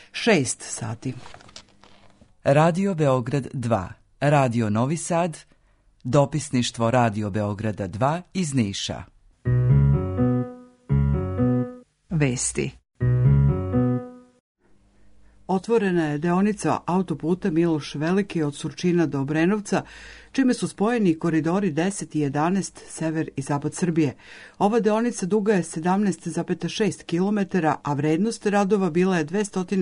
6 sati. Radio Beograd 2, Radio Novi Sad, dopisništvo Radio Beograda 2 iz Niša. Vesti. Otvorena je deonica autoputa Miloš Veliki od Surčina do Obrenovca, čime su spojeni koridori 10 i 11 sever i zapad Srbije. Ova deonica duga je 17,6 km, a vrednost radova bila je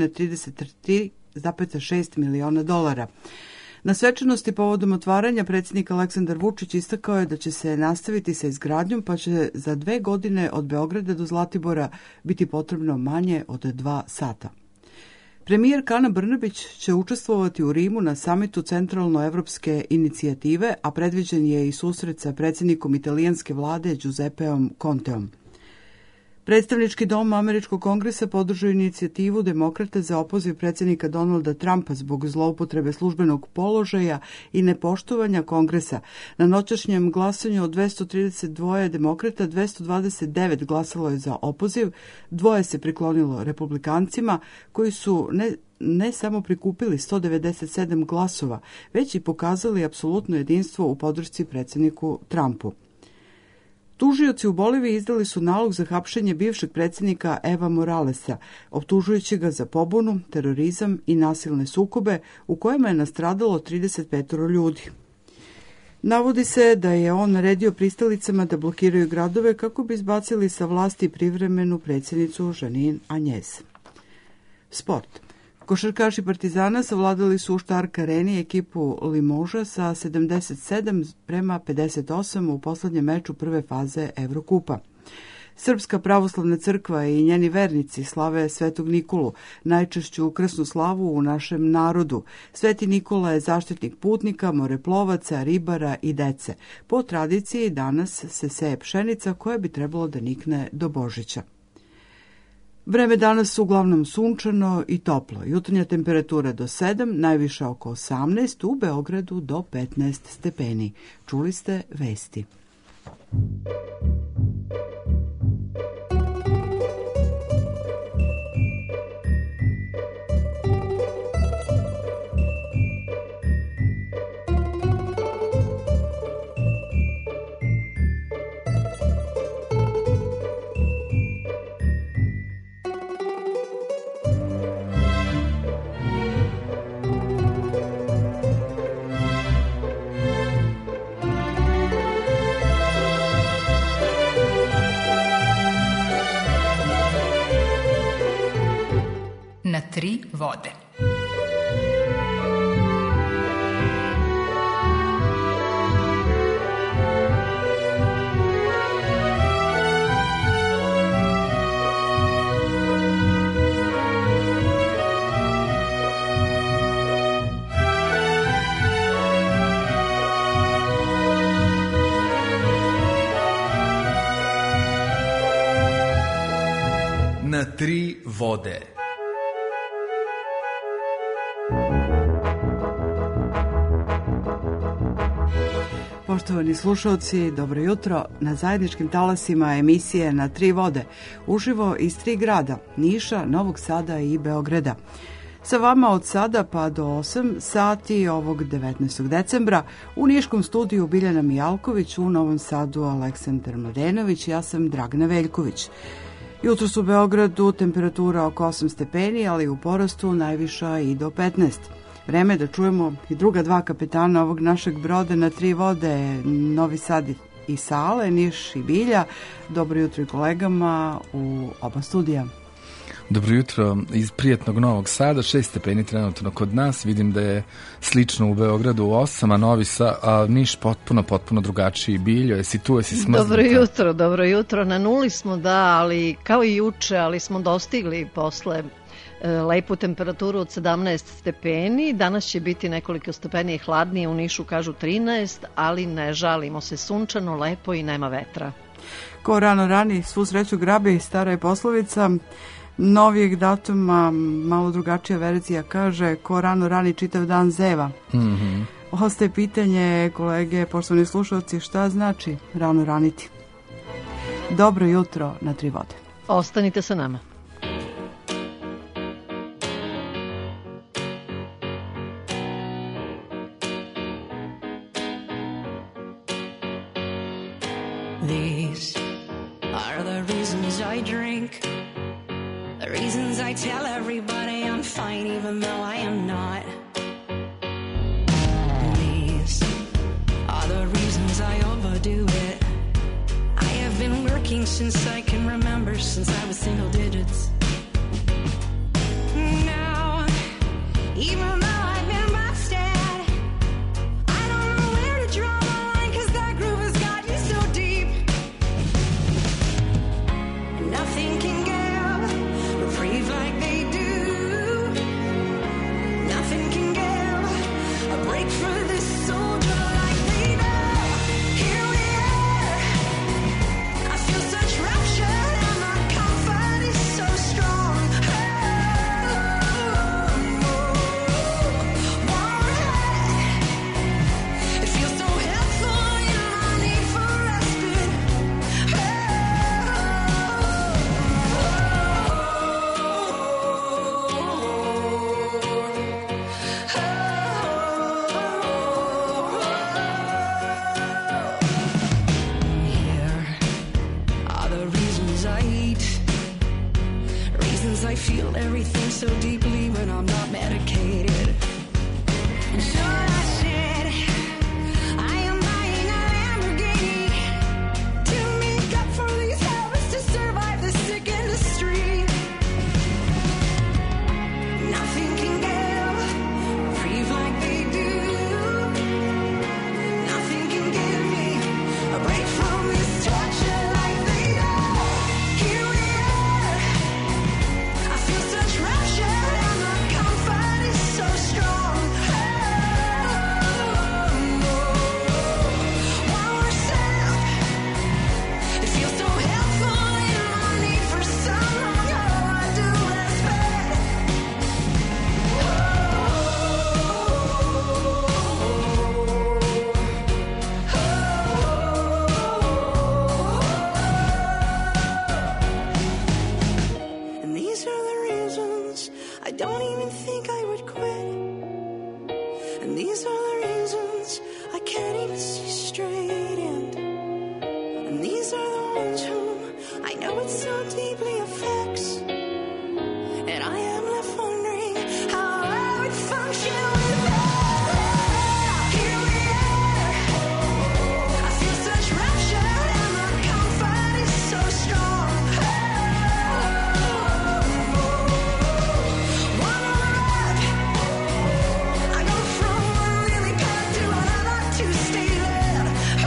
$233,6 miliona. Na svečanosti povodom otvaranja predsjednik Aleksandar Vučić istakao je da će se nastaviti sa izgradnjom, pa će za 2 godine od Beograda do Zlatibora biti potrebno manje od 2 sata. Premijerka Ana Brnabić će učestvovati u Rimu na samitu Centralnoevropske inicijative, a predviđen je i susret sa predsjednikom italijanske vlade Giuseppeom Conteom. Predstavnički dom Američkog kongresa podržao inicijativu demokrata za opoziv predsjednika Donalda Trumpa zbog zloupotrebe službenog položaja i nepoštovanja kongresa. Na noćašnjem glasanju od 232 demokrata, 229 glasalo je za opoziv, 2 se priklonilo republikancima koji su ne samo prikupili 197 glasova, već i pokazali apsolutno jedinstvo u podršci predsjedniku Trumpu. Tužioci u Boliviji izdali su nalog za hapšenje bivšeg predsjednika Eva Moralesa, optužujući ga za pobunu, terorizam i nasilne sukobe u kojima je nastradalo 35 ljudi. Navodi se da je on naredio pristalicama da blokiraju gradove kako bi izbacili sa vlasti privremenu predsjednicu Janine Áñez. Sport. Košarkaši Partizana savladali su u Štark Areni ekipu Limoža sa 77-58 u poslednjem meču prve faze Evrokupa. Srpska pravoslavna crkva i njeni vernici slave Svetog Nikolu, najčešću krsnu slavu u našem narodu. Sveti Nikola je zaštitnik putnika, moreplovaca, ribara i dece. Po tradiciji danas se seje pšenica koja bi trebalo da nikne do Božića. Vreme danas uglavnom sunčano i toplo. Jutarnja temperatura do 7, najviša oko 18, u Beogradu do 15 stepeni. Čuli ste vesti. Na 3 vode. Na 3 vode. Poštovani slušalci, dobro jutro. Na zajedničkim talasima emisije Na 3 vode, uživo iz 3 grada, Niša, Novog Sada i Beograda. Sa vama od sada pa do 8 sati ovog 19. decembra u Niškom studiju Biljana Mijalković, u Novom Sadu Aleksandar Mladenović, ja sam Dragana Veljković. Jutros u Beogradu temperatura oko 8 stepeni, ali u porastu najviša i do 15. Vreme da čujemo i druga 2 kapetana ovog našeg broda na 3 vode, Novi Sad i Sale, Niš i Bilja. Dobro jutro i kolegama u oba studija. Dobro jutro iz prijatnog Novog Sada, 6 stepeni trenutno kod nas, vidim da je slično u Beogradu 8, a Novi Sad, a Niš potpuno drugačiji. Biljo, jesi tu, jesi smrznuta? Dobro jutro, na nuli smo, da, ali kao i juče, ali smo dostigli posle lepu temperaturu od 17 stepeni. Danas će biti nekoliko stepeni i hladnije, u Nišu kažu 13, ali ne žalimo se, sunčano, lepo i nema vetra. Ko rano rani, svu sreću grabi, stara je poslovica. Novijeg datuma, malo drugačija verzija kaže, ko rano rani čitav dan zeva. Ostaje pitanje, kolege, poštovani slušalci, šta znači rano raniti? Dobro jutro na 3 vode. Ostanite sa nama. These are the reasons I drink, the reasons I tell everybody I'm fine even though I am not. These are the reasons I overdo it. I have been working since I can remember, since I was single digits. Now, even though I've been busted, I don't know where to draw the line, 'cause that groove has got you so deep. Nothing can give reprieve like they do. Nothing can give a break for this soldier like they do. Here we are. I feel such rapture and my comfort is so strong. It feels so helpful in my need for respite. Here are the reasons I eat, reasons I feel everything so deeply when I'm not medicated. And sure I said I am buying a Lamborghini to make up for these habits, to survive the sick industry. Nothing can give reprieve like they do. Nothing can give me a break from this torture like they do. Here we are. I feel such rapture and my comfort is so strong. One more step. It feels so helpful in my need for someone. Oh, I do respect. And these are the reasons I don't even think I would quit. And these are the reasons I can't even see straight. And these are the ones whom I know it so deeply affects. And I am left wondering how I would function without. Here we are. I feel such rapture and my comfort is so strong. One more rep. I go from one really bad to another to stay there.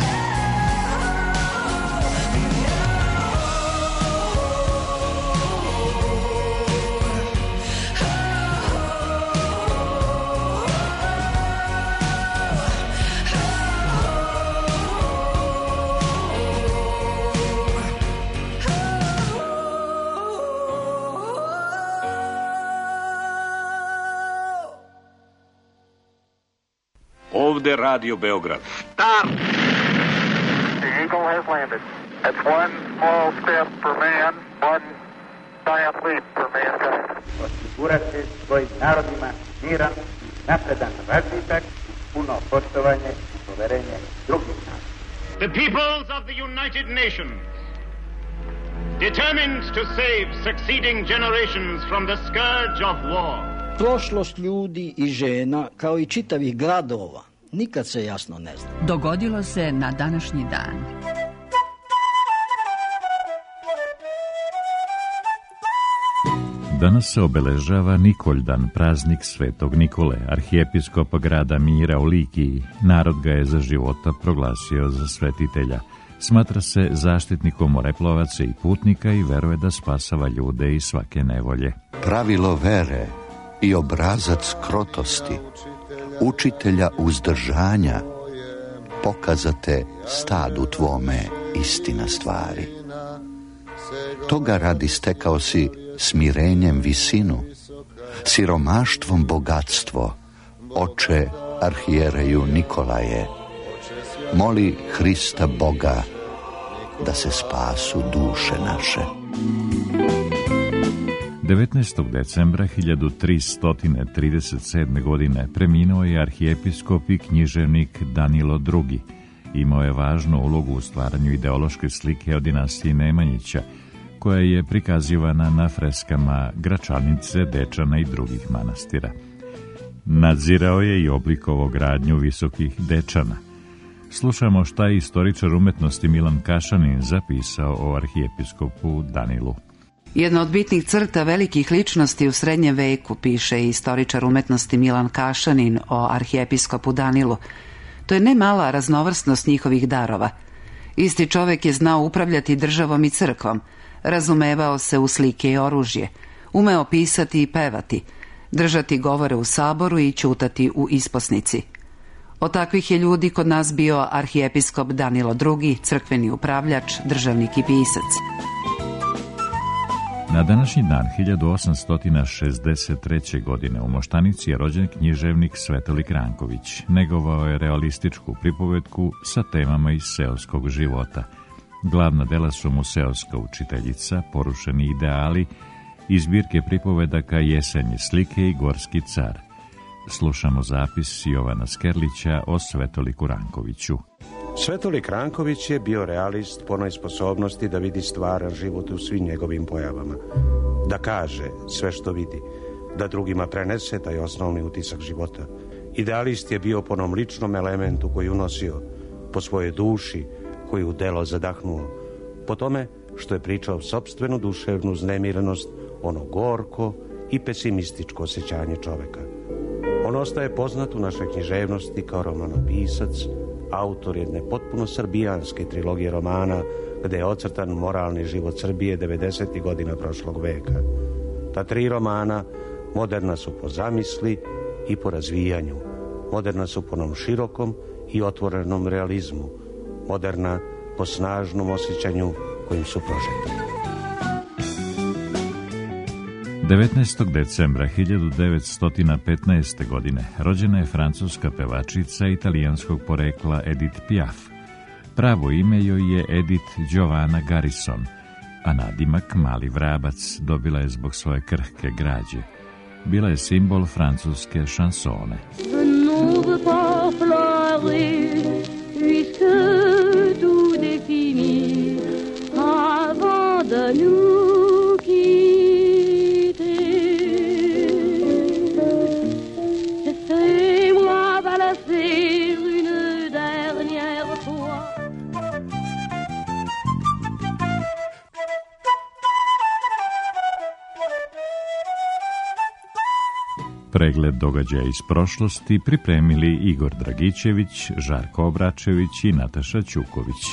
Ovde Radio Beograd. Stop! The Eagle has landed. That's one small step for man, one giant leap for mankind. Osigurati svojim narodima miran, napredan razvitak, puno poštovanje i poverenje drugih naroda. The peoples of the United Nations, determined to save succeeding generations from the scourge of war. Prošlost ljudi i žena, kao i čitavih gradova, nikad se jasno ne zna. Dogodilo se na današnji dan. Danas se obeležava Nikoljdan, praznik Svetog Nikole, arhijepiskopa grada Mira u Likiji. Narod ga je za života proglasio za svetitelja. Smatra se zaštitnikom moreplovaca i putnika i veruje da spasava ljude iz svake nevolje. Pravilo vere i obrazac krotosti, učitelja uzdržanja, pokazate stadu tvome istina stvari. Toga radi stekao si smirenjem visinu, siromaštvom bogatstvo, oče arhijereju Nikolaje. Moli Hrista Boga da se spasu duše naše. 19. decembra 1337. godine preminuo je arhijepiskop i književnik Danilo II. Imao je važnu ulogu u stvaranju ideološke slike o dinastiji Nemanjića, koja je prikazivana na freskama Gračanice, Dečana i drugih manastira. Nadzirao je i oblikovao gradnju visokih Dečana. Slušamo šta je istoričar umetnosti Milan Kašanin zapisao o arhijepiskopu Danilu. Jedna od bitnih crta velikih ličnosti u srednjem veku, piše istoričar umetnosti Milan Kašanin o arhijepiskopu Danilu. To je ne mala raznovrsnost njihovih darova. Isti čovek je znao upravljati državom i crkvom, razumevao se u slike i oružje, umeo pisati i pevati, držati govore u saboru i ćutati u isposnici. Od takvih je ljudi kod nas bio arhijepiskop Danilo II, crkveni upravljač, državnik i pisac. Na današnji dan 1863. godine u Moštanici je rođen književnik Svetolik Ranković. Negovao je realističku pripovetku sa temama iz seoskog života. Glavna dela su mu Seoska učiteljica, Porušeni ideali i zbirke pripovedaka Jesenje slike i Gorski car. Slušamo zapis Jovana Skerlića o Svetoliku Rankoviću. Svetolik Ranković je bio realist po onoj sposobnosti da vidi stvaran život u svim njegovim pojavama, da kaže sve što vidi, da drugima prenese taj osnovni utisak života. Idealist je bio po onom ličnom elementu koji unosio, po svojoj duši koju u delo zadahnuo, po tome što je pričao sopstvenu duševnu znemirenost, ono gorko i pesimističko osjećanje čoveka. On ostaje poznat u našoj književnosti kao romanopisac, autor jedne potpuno srbijanske trilogije romana gde je ocrtan moralni život Srbije 90. godina prošlog veka. Ta 3 romana moderna su po zamisli i po razvijanju, moderna su po onom širokom i otvorenom realizmu, moderna po snažnom osjećanju kojim su prožeti. 19. decembra 1915. godine rođena je francuska pevačica italijanskog porekla Edith Piaf. Pravo ime joj je Edith Giovanna Garrison, a nadimak Mali vrabac dobila je zbog svoje krhke građe. Bila je simbol francuske šansone. Pregled događaja iz prošlosti pripremili Igor Dragićević, Žarko Obračević i Nataša Ćuković.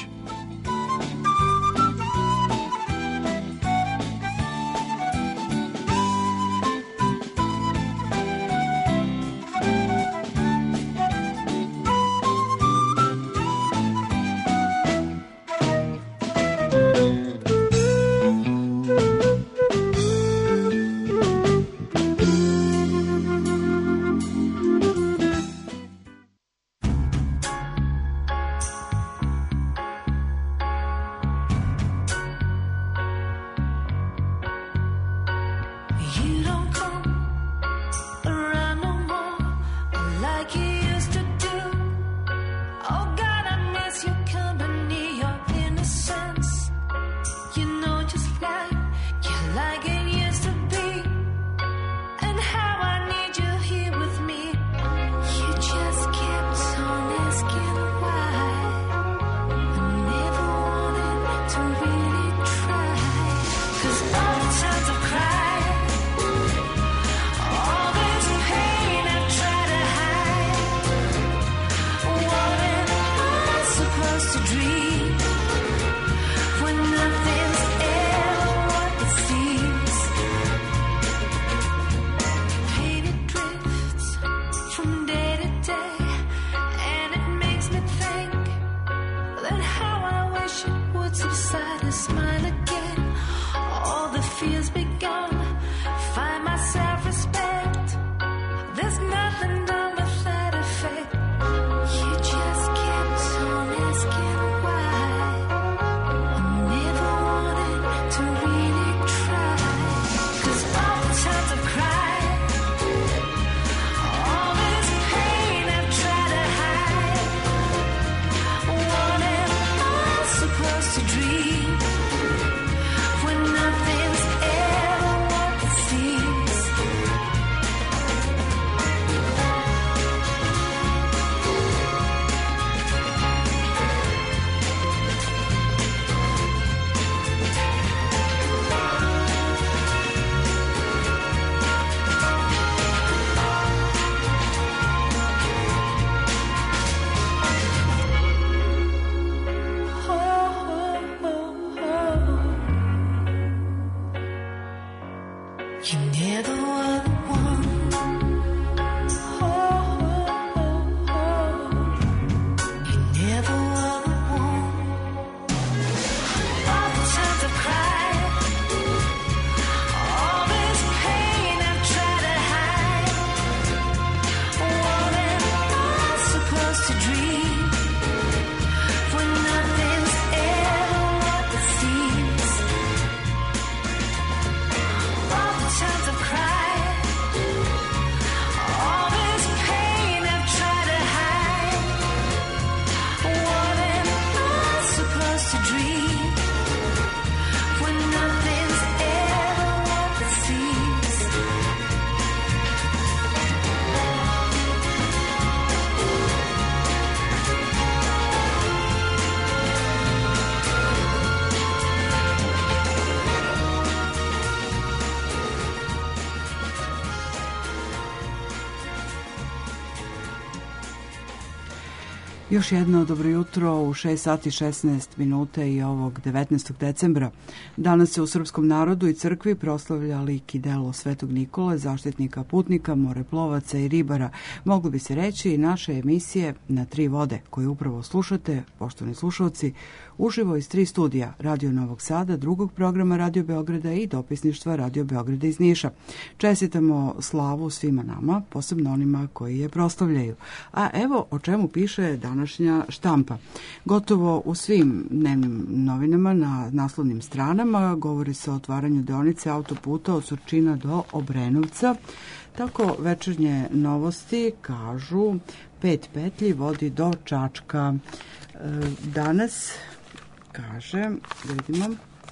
Još jedno dobro jutro u 6 sati 16 minuta i ovog 19. decembra. Danas se u srpskom narodu i crkvi proslavlja lik i delo Svetog Nikole, zaštitnika putnika, moreplovaca i ribara. Moglo bi se reći i naše emisije Na tri vode, koje upravo slušate, poštovani slušalci, uživo iz 3 studija, Radio Novog Sada, drugog programa Radio Beograda i dopisništva Radio Beograda iz Niša. Čestitamo slavu svima nama, posebno onima koji je proslavljaju. A evo o čemu piše današnja štampa. Gotovo u svim dnevnim novinama na naslovnim stranama govori se o otvaranju deonice autoputa od Surčina do Obrenovca. Tako Večernje novosti kažu 5 petlji vodi do Čačka. Danas kaže, vidimo,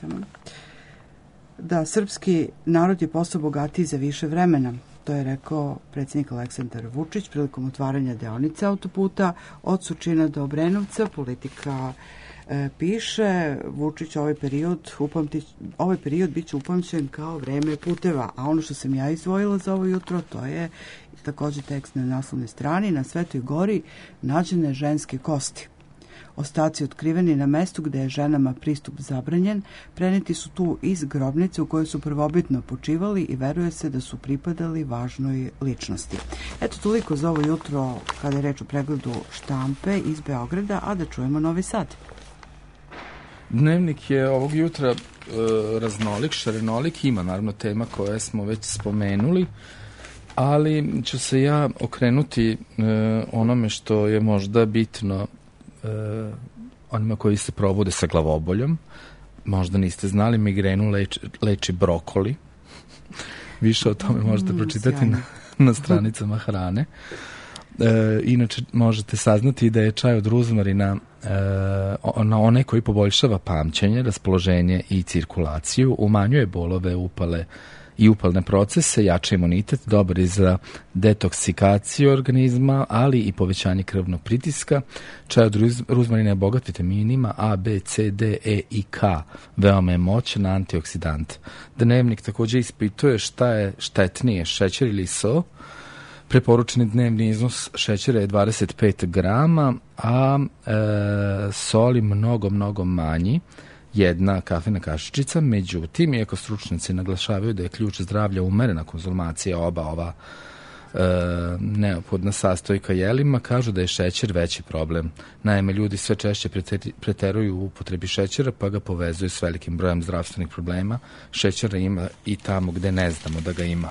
da srpski narod je postao bogatiji za više vremena. To je rekao predsjednik Aleksandar Vučić prilikom otvaranja deonice autoputa od Surčina do Obrenovca. Politika piše, Vučić ovaj period bit će upamćen kao vreme puteva. A ono što sam ja izdvojila za ovo jutro, to je također tekst na naslovnoj strani. Na Svetoj gori nađene ženske kosti. Ostaci otkriveni na mestu gde je ženama pristup zabranjen, preneti su tu iz grobnice u kojoj su prvobitno počivali i veruje se da su pripadali važnoj ličnosti. Eto toliko za ovo jutro kada je reč o pregledu štampe iz Beograda, a da čujemo Novi Sad. Dnevnik je ovog jutra raznolik, šarenolik, ima naravno tema koje smo već spomenuli, ali ću se ja okrenuti onome što je možda bitno onima koji se probude sa glavoboljom. Možda niste znali, migrenu leči brokoli. Više o tome možete pročitati na stranicama hrane. Inače možete saznati da je čaj od ruzmarina na onaj koji poboljšava pamćenje, raspoloženje i cirkulaciju, umanjuje bolove, upale i upalne procese, jača imunitet, dobar je za detoksikaciju organizma, ali i povećanje krvnog pritiska. Čaj od ruzmarina je bogat vitaminima A, B, C, D, E i K. Veoma je moćan antioksidant. Dnevnik također ispituje šta je štetnije, šećer ili so. Preporučeni dnevni iznos šećera je 25 grama, a soli mnogo manji, 1 kafena kašičica. Međutim, iako stručnjaci naglašavaju da je ključ zdravlja umerena konzumacija oba ova neophodna sastojka jelima, kažu da je šećer veći problem. Naime, ljudi sve češće preteruju u upotrebi šećera, pa ga povezuju s velikim brojem zdravstvenih problema. Šećera ima i tamo gde ne znamo da ga ima.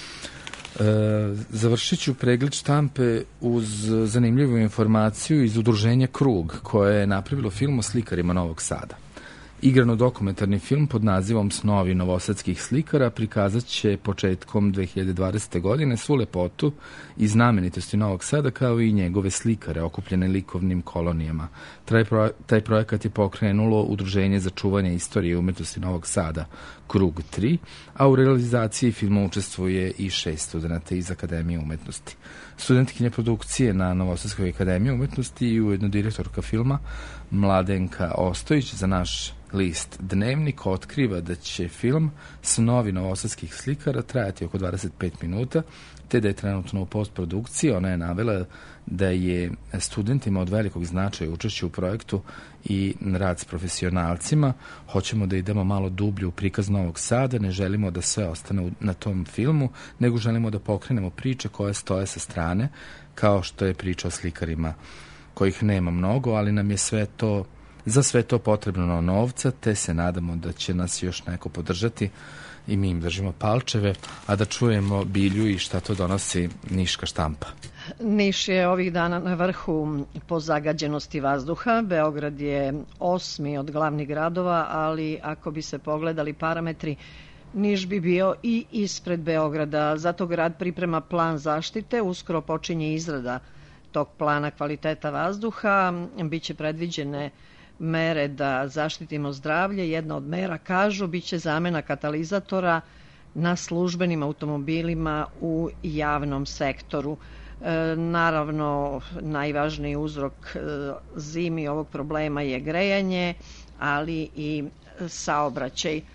Završit ću pregled štampe uz zanimljivu informaciju iz udruženja Krug, koje je napravilo film o slikarima Novog Sada. Igrano-dokumentarni film pod nazivom Snovi novosadskih slikara prikazat će početkom 2020. godine svu lepotu i znamenitosti Novog Sada, kao i njegove slikare okupljene likovnim kolonijama. Taj projekat je pokrenulo Udruženje za čuvanje istorije i umetnosti Novog Sada, Krug 3, a u realizaciji filma učestvuje i 6 studenta iz Akademije umetnosti. Studentkinja produkcije na Novosadskoj akademiji umetnosti i ujedno direktorka filma Mladenka Ostojić za naš list Dnevnik otkriva da će film Snovi novosadskih slikara trajati oko 25 minuta, te da je trenutno u postprodukciji. Ona je navela da je studentima od velikog značaja učešće u projektu i rad s profesionalcima. Hoćemo da idemo malo dublje u prikaz Novog Sada, ne želimo da sve ostane na tom filmu, nego želimo da pokrenemo priče koje stoje sa strane, kao što je priča o slikarima kojih nema mnogo, ali nam je za sve to potrebno novca, te se nadamo da će nas još neko podržati i mi im držimo palčeve, a da čujemo Bilju i šta to donosi niška štampa. Niš je ovih dana na vrhu po zagađenosti vazduha. Beograd je 8. od glavnih gradova, ali ako bi se pogledali parametri, Niš bi bio i ispred Beograda. Zato grad priprema plan zaštite, uskoro počinje izrada tog plana kvaliteta vazduha, biće predviđene mere da zaštitimo zdravlje. Jedna od mera, kažu, biće zamena katalizatora na službenim automobilima u javnom sektoru. Naravno, najvažniji uzrok zimi ovog problema je grejanje, ali i saobraćaj.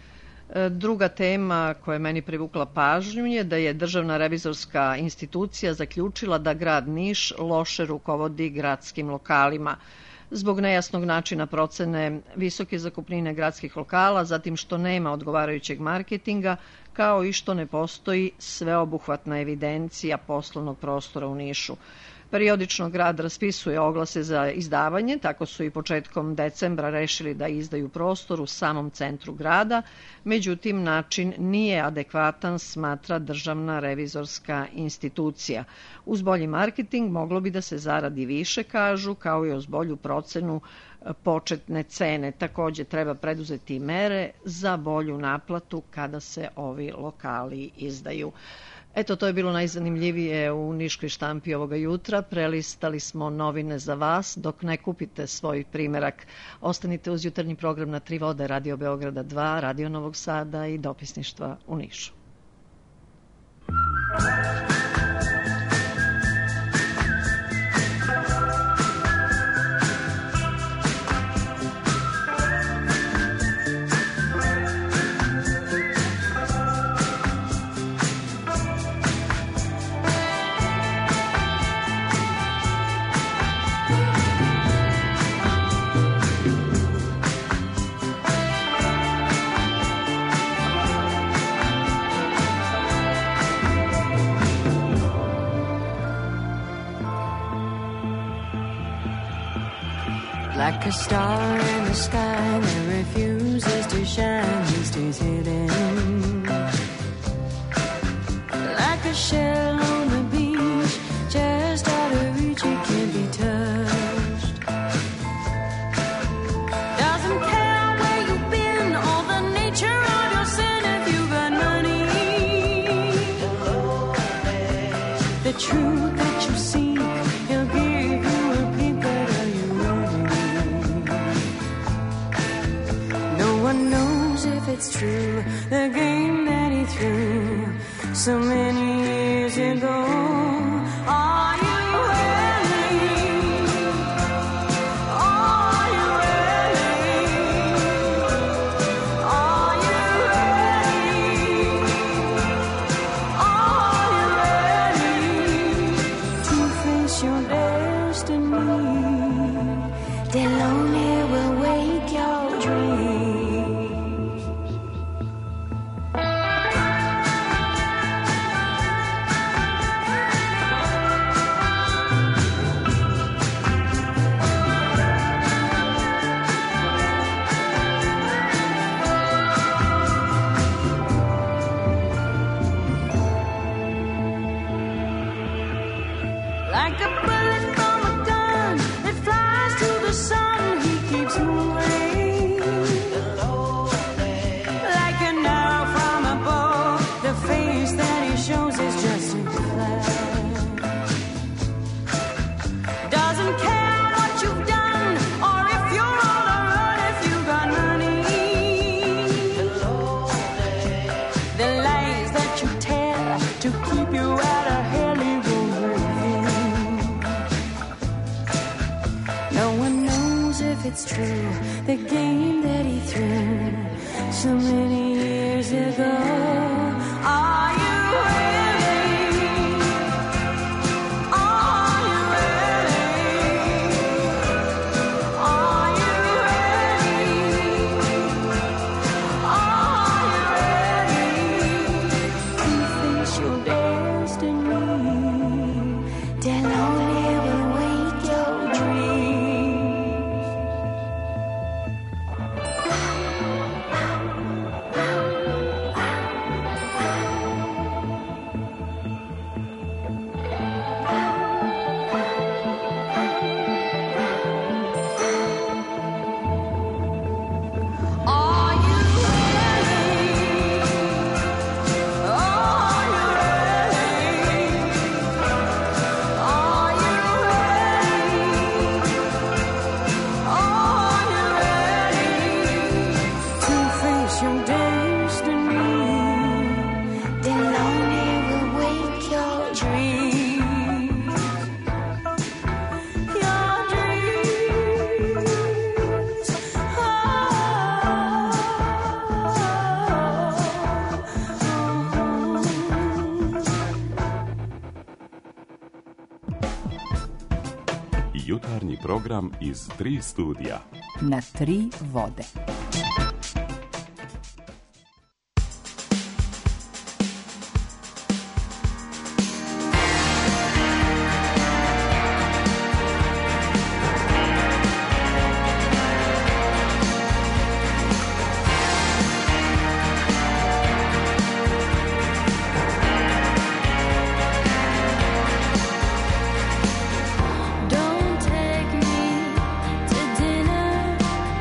Druga tema koja je meni privukla pažnju je da je Državna revizorska institucija zaključila da grad Niš loše rukovodi gradskim lokalima zbog nejasnog načina procene visoke zakupnine gradskih lokala, zatim što nema odgovarajućeg marketinga, kao i što ne postoji sveobuhvatna evidencija poslovnog prostora u Nišu. Periodično grad raspisuje oglase za izdavanje, tako su i početkom decembra rešili da izdaju prostor u samom centru grada, međutim način nije adekvatan, smatra Državna revizorska institucija. Uz bolji marketing moglo bi da se zaradi više, kažu, kao i uz bolju procenu početne cene. Takođe treba preduzeti mere za bolju naplatu kada se ovi lokali izdaju. Eto, to je bilo najzanimljivije u niškoj štampi ovoga jutra. Prelistali smo novine za vas. Dok ne kupite svoj primerak, ostanite uz jutarnji program na Tri vode, Radio Beograda 2, Radio Novog Sada i dopisništva u Nišu. Like a star in the sky that refuses to shine, he stays hidden. Like a shell on the beach, just out of reach, it can't be touched. Doesn't care where you've been or the nature of your sin if you got money. The truth that you seek, he'll give you a peek, but are you ready? No one knows if it's true, the game that he threw so many years ago. Are you ready? Are you ready? Are you ready? Are you ready to face your destiny? The lonely will wake your dreams. Like a bullet from a gun that flies to the sun, he keeps moving. Like an arrow from a bow, the face that he shows is just a flash. Doesn't care what you've done or if you're on the run, if you got money. The lies that you tell to keep you out of hell, he won't reveal. No one knows if it's true, the game that he threw so many years ago. Are you ready? Are you ready? Are you ready? Are you ready to face your destiny? The lonely will wake your dreams. jutarnji program iz 3 studija. Na 3 vode. Don't take me to dinner.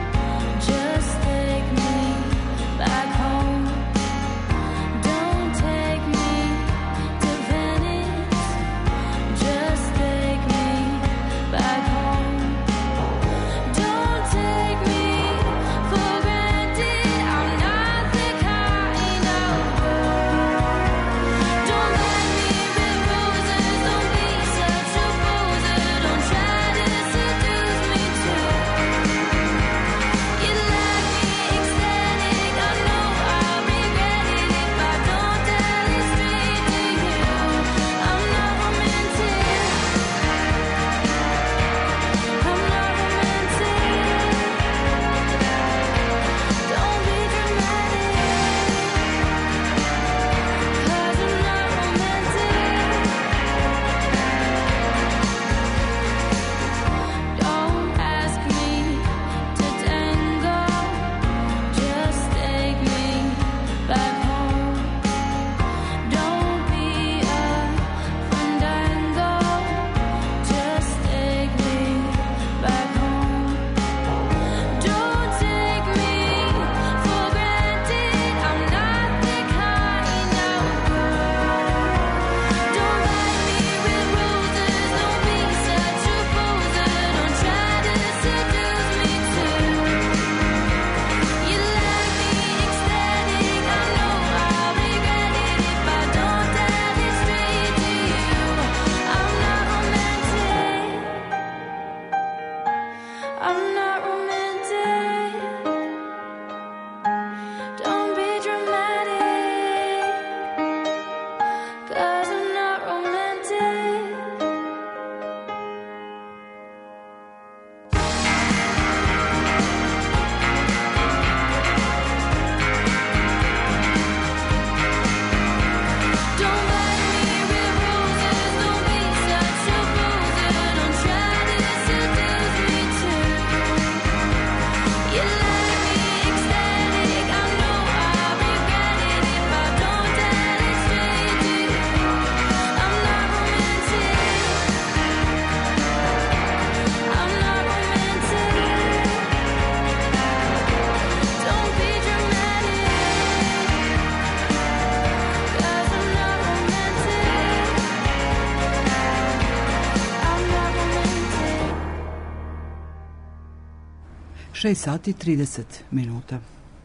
6 sati 30 minuta.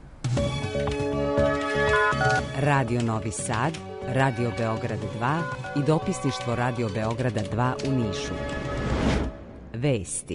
Radio Novi Sad, Radio Beograd 2 i dopisništvo Radio Beograda 2 u Nišu. Vesti.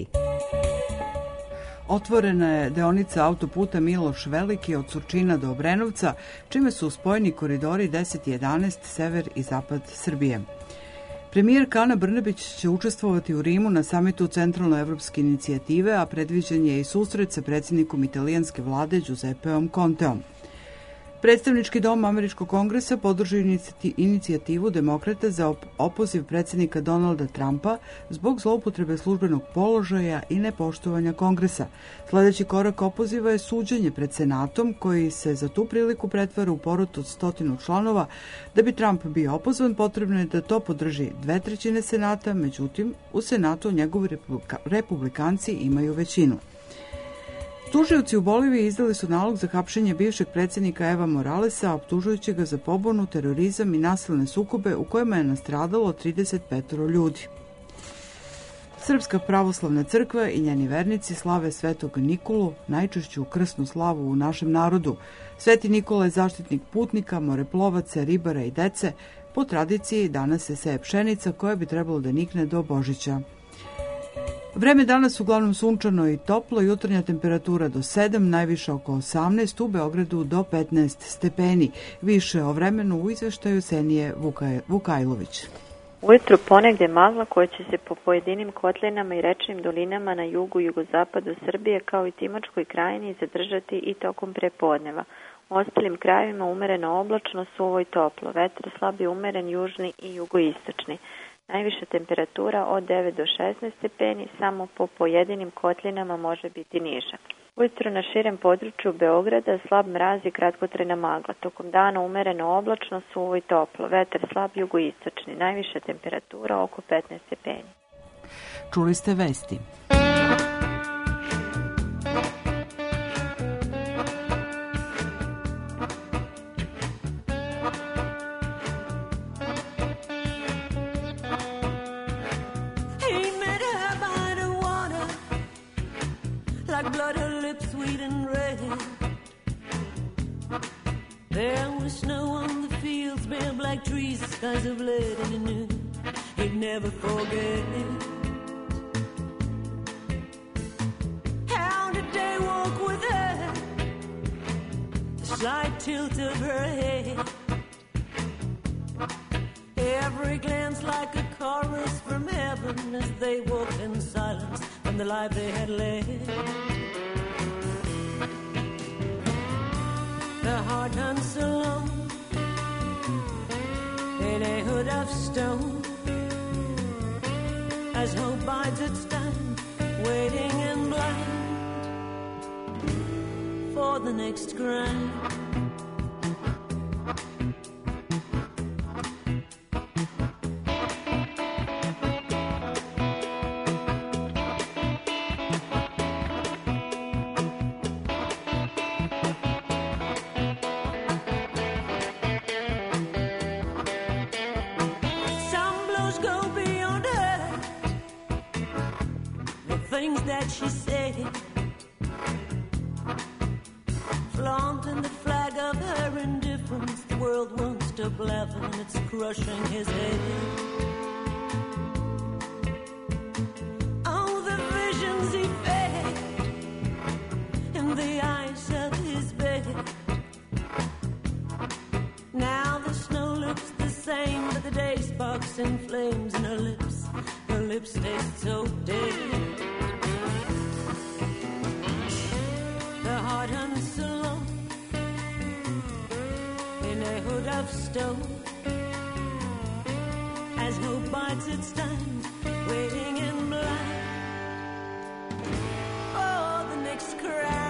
Otvorena je deonica autoputa Miloš Veliki od Surčina do Obrenovca, čime su spojeni koridori 10 i 11 sever i zapad Srbije. Premijerka Ana Brnabić će učestvovati u Rimu na samitu Centralnoevropske inicijative, a predviđen je i susret sa predsjednikom italijanske vlade Giuseppeom Conteom. Predstavnički dom Američkog kongresa podržao inicijativu demokrata za opoziv predsjednika Donalda Trumpa zbog zloupotrebe službenog položaja i nepoštovanja kongresa. Sljedeći korak opoziva je suđenje pred Senatom, koji se za tu priliku pretvara u porot od 100 članova. Da bi Trump bio opozvan, potrebno je da to podrži 2/3 Senata, međutim, u Senatu njegovi republikanci imaju većinu. Tužioci u Boliviji izdali su nalog za hapšenje bivšeg predsjednika Eva Moralesa, optužujući ga za pobunu, terorizam i nasilne sukobe u kojima je nastradalo 35 ljudi. Srpska pravoslavna crkva i njeni vernici slave Svetog Nikolu, najčešću krsnu slavu u našem narodu. Sveti Nikola je zaštitnik putnika, moreplovaca, ribara i dece. Po tradiciji danas se seje pšenica koja bi trebalo da nikne do Božića. Vreme danas uglavnom sunčano i toplo, jutarnja temperatura do 7, najviša oko 18, u Beogradu do 15 stepeni. Više o vremenu u izveštaju Senije Vukajlović. Ujutru ponegdje magla koja će se po pojedinim kotlinama i rečnim dolinama na jugu i jugozapadu Srbije kao i Timočkoj krajini zadržati i tokom prepodneva. U ostalim krajevima umereno oblačno, suvo i toplo. Vetar slabi umeren južni i jugoistočni. Najviša temperatura od 9 do 16 stepeni, samo po pojedinim kotlinama može biti niža. Ujutro na širem području Beograda slab mraz i kratkotrajna magla. Tokom dana umereno oblačno, suvo i toplo. Vetar slab jugoistočni. Najviša temperatura oko 15 stepeni. Čuli ste vesti. Like blood, her lips sweet and red. There was snow on the fields, bare black trees, the skies of lead, and he knew he'd never forget. How did they walk with her? The slight tilt of her head. Every glance like a chorus from heaven as they walked in silence from the life they had led. The heart hunts alone in a hood of stone as hope bides its time, waiting and blind for the next grind. Things that she said, flaunting the flag of her indifference. The world won't stop laughing and it's crushing his head. Oh, the visions he fed in the eyes of his bed. Now the snow looks the same, but the day sparks in flames in her lips taste so dead. Heart hunts alone in a hood of stone as hope bides its time, waiting in blind for the next cry.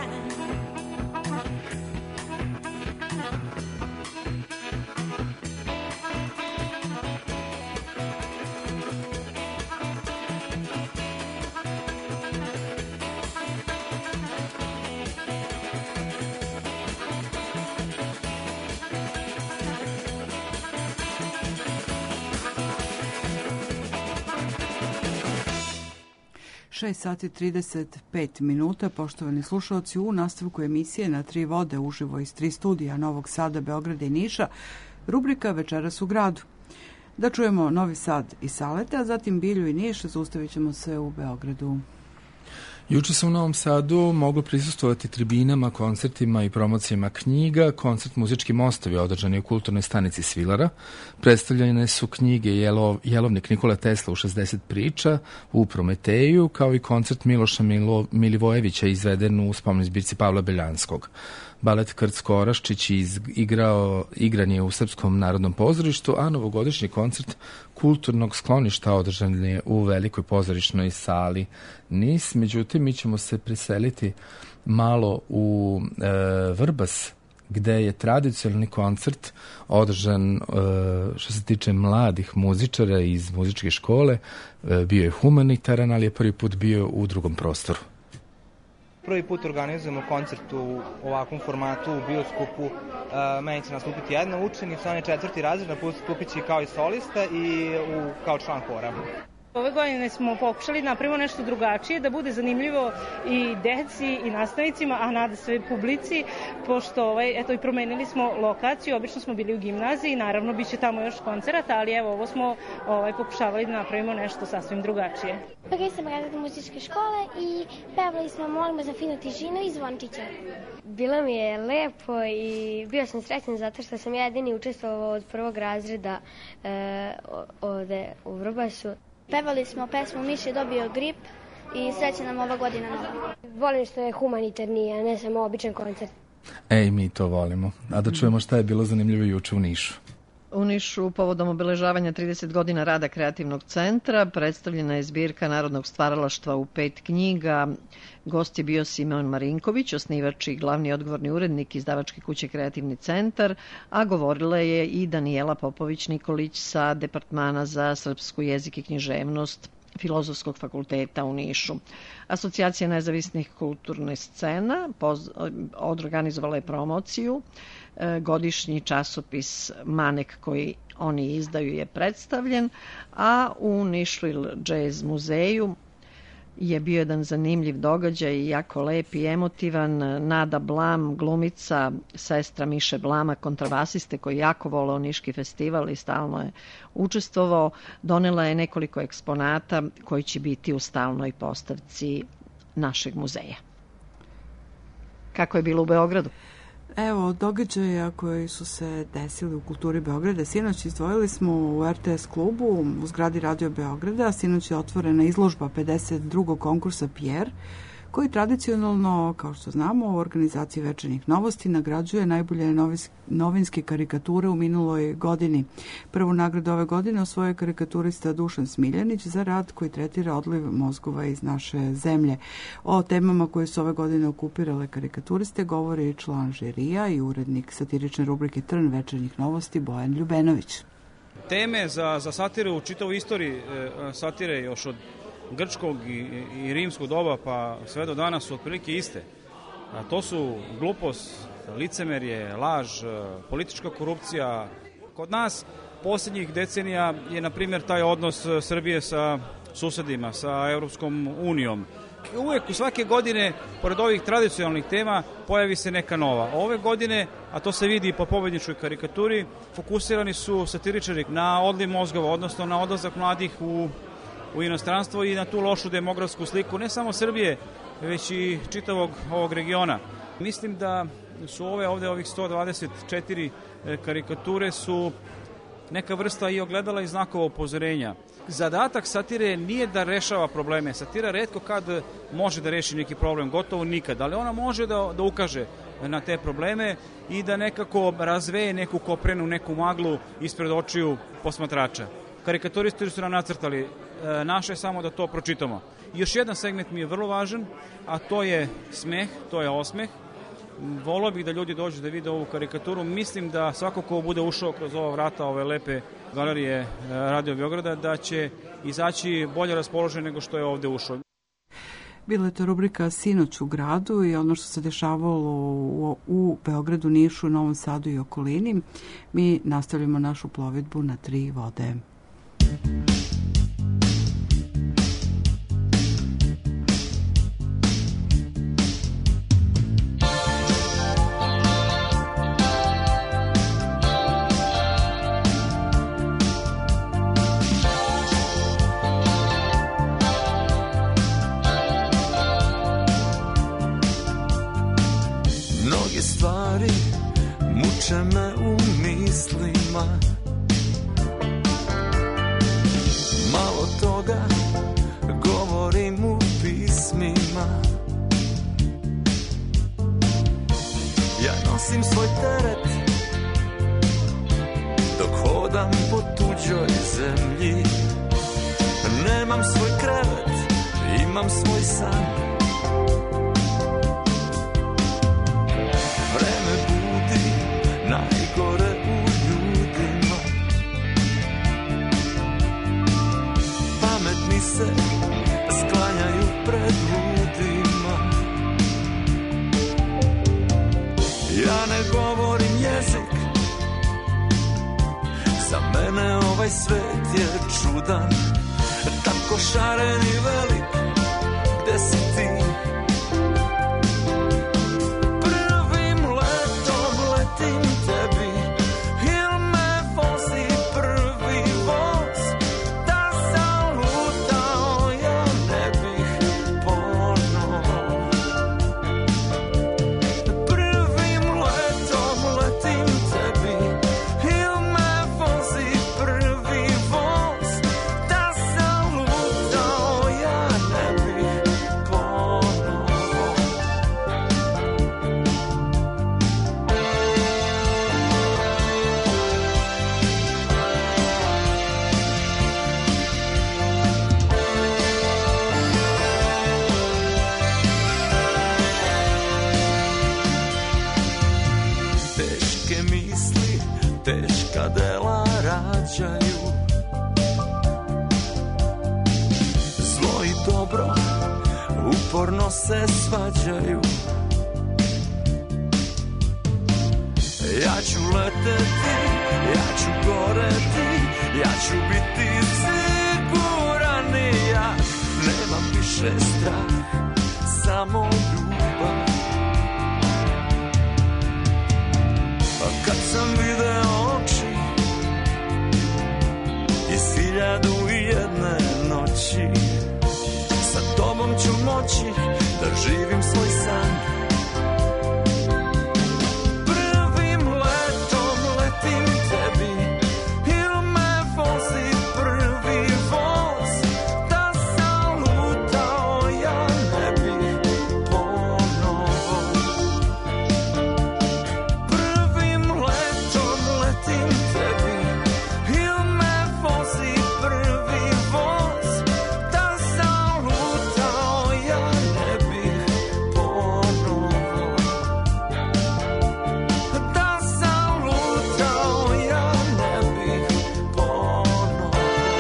Šest sati 35 minuta, poštovani slušalci, u nastavku emisije Na tri vode uživo iz 3 studija Novog Sada, Beograda i Niša, rubrika Večeras u gradu. Da čujemo Novi Sad i Salete, a zatim Bilju i Niš, zaustavit ćemo se u Beogradu. Juče sam u Novom Sadu moglo prisustvovati tribinama, koncertima i promocijama knjiga. Koncert Muzički mostovi održan je u kulturnoj stanici Svilara. Predstavljene su knjige Jelovnik Nikola Tesla u 60 priča u Prometeju, kao i koncert Miloša Milivojevića izveden u spomen zbirci Pavla Beljanskog. Balet Krcko Oraščić igran je u Srpskom narodnom pozorištu, a novogodišnji koncert kulturnog skloništa održan je u velikoj pozorišnoj sali Nis. Međutim, mi ćemo se preseliti malo u Vrbas, gde je tradicionalni koncert održan što se tiče mladih muzičara iz muzičke škole. Bio je humanitaran, ali je prvi put bio u drugom prostoru. Prvi put organizujemo koncert u ovakvom formatu, u bioskopu. Meni će nastupiti jedna učenica, on je 4. razred, nastupit će kao i solista i kao član hora. Ove godine smo pokušali napravimo nešto drugačije, da bude zanimljivo i deci i nastavnicima, a nada se publici, pošto i promenili smo lokaciju, obično smo bili u gimnaziji, naravno bit će tamo još koncerata, ali evo ovo smo pokušavali da napravimo nešto sasvim drugačije. Prvi sam razred muzičke škole i pevali smo Molimo za finu tišinu i Zvončića. Bilo mi je lepo i bio sam srećan zato što sam jedini učestvovao od prvog razreda od ovde u Vrbasu. Pevali smo pesmu Miš je dobio grip i sreća nam ova godina nova. Volim što je humanitarni, a ne samo običan koncert. Ej, mi to volimo. A da čujemo šta je bilo zanimljivo juče u Nišu. U Nišu povodom obeležavanja 30 godina rada kreativnog centra predstavljena je zbirka narodnog stvaralaštva u 5 knjiga. Gost je bio Simeon Marinković, osnivač i glavni odgovorni urednik izdavačke kuće Kreativni centar, a govorila je i Danijela Popović-Nikolić sa Departmana za srpsku jezik i književnost Filozofskog fakulteta u Nišu. Asocijacija nezavisnih kulturnih scena organizovala je promociju. Godišnji časopis Manek koji oni izdaju je predstavljen, a u Nišu Jazz muzeju je bio jedan zanimljiv događaj, jako lep i emotivan. Nada Blam, glumica, sestra Miše Blama, kontrabasiste koji jako voleo Niški festival i stalno je učestvovao, donela je nekoliko eksponata koji će biti u stalnoj postavci našeg muzeja. Kako je bilo u Beogradu? Evo, događaja koji su se desili u kulturi Beograda. Sinoć izdvojili smo u RTS klubu u zgradi Radio Beograda. Sinoć je otvorena izložba 52. konkursa Pierre, koji tradicionalno, kao što znamo, u organizaciji Večernjih novosti nagrađuje najbolje novinske karikature u minuloj godini. Prvu nagradu ove godine osvojio je karikaturista Dušan Smiljanić za rad koji tretira odliv mozgova iz naše zemlje. O temama koje su ove godine okupirale karikaturiste govori član žirija i urednik satirične rubrike Trn Večernjih novosti Bojan Ljubenović. Teme za satiru u čitavoj istoriji satire još od grčkog i rimskog doba pa sve do danas su otprilike iste. A to su glupost, licemerje, laž, politička korupcija. Kod nas posljednjih decenija je, na primjer, taj odnos Srbije sa susedima, sa Europskom unijom. Uvijek u svake godine, pored ovih tradicionalnih tema, pojavi se neka nova. Ove godine, a to se vidi i po pobedničkoj karikaturi, fokusirani su satiričari na odliv mozgova, odnosno na odlazak mladih u inostranstvo i na tu lošu demografsku sliku, ne samo Srbije, već i čitavog ovog regiona. Mislim da su ovih 124 karikature su neka vrsta i ogledala i znakova upozorenja. Zadatak satire nije da rešava probleme. Satira retko kad može da reši neki problem, gotovo nikad, ali ona može da ukaže na te probleme i da nekako razveje neku koprenu, neku maglu ispred očiju posmatrača. Karikaturisti su nam nacrtali, naše je samo da to pročitamo. Još jedan segment mi je vrlo važan, a to je smeh, to je osmeh. Volio bih da ljudi dođu da vide ovu karikaturu. Mislim da svako ko bude ušao kroz ova vrata ove lepe galerije Radio Beograda, da će izaći bolje raspoložen nego što je ovde ušao. Bila je to rubrika Sinoć u gradu i ono što se dešavalo u Beogradu, Nišu, Novom Sadu i okolini. Mi nastavljamo našu plovidbu na 3 vode. Mnoge stvari muče me u mislima, malo toga govorim u pismima. Ja nosim svoj teret dok hodam po tuđoj zemlji. Nemam svoj krevet, imam svoj san. Vreme budi najgore u ljudima. Pametni se sklanjaju pred ludima. Ja ne govorim jezik, za mene ovaj svet je čudan. Tako šaren i velik, gde si ti? Letim tebi, il me vozi prvi voz, da sam lutao ja ne bih ponovo. Prvim letom letim tebi, il me vozi prvi voz, dela rađaju. Zlo i dobro uporno se svađaju. Ja ću leteti, ja ću goreti, ja ću biti siguran i ja. Nemam više strah, samo ljubav. A kad sam video oči iz 1001 noći, sa tobom ću moći da živim svoj san. Prvim letom letim tebi, il me vozi prvi voz, da sam lutao ja ne bih ponovo. Prvim letom letim tebi, il me vozi prvi voz, da sam lutao ja ne bih ponovo. Da sam lutao ja ne bih ponovo.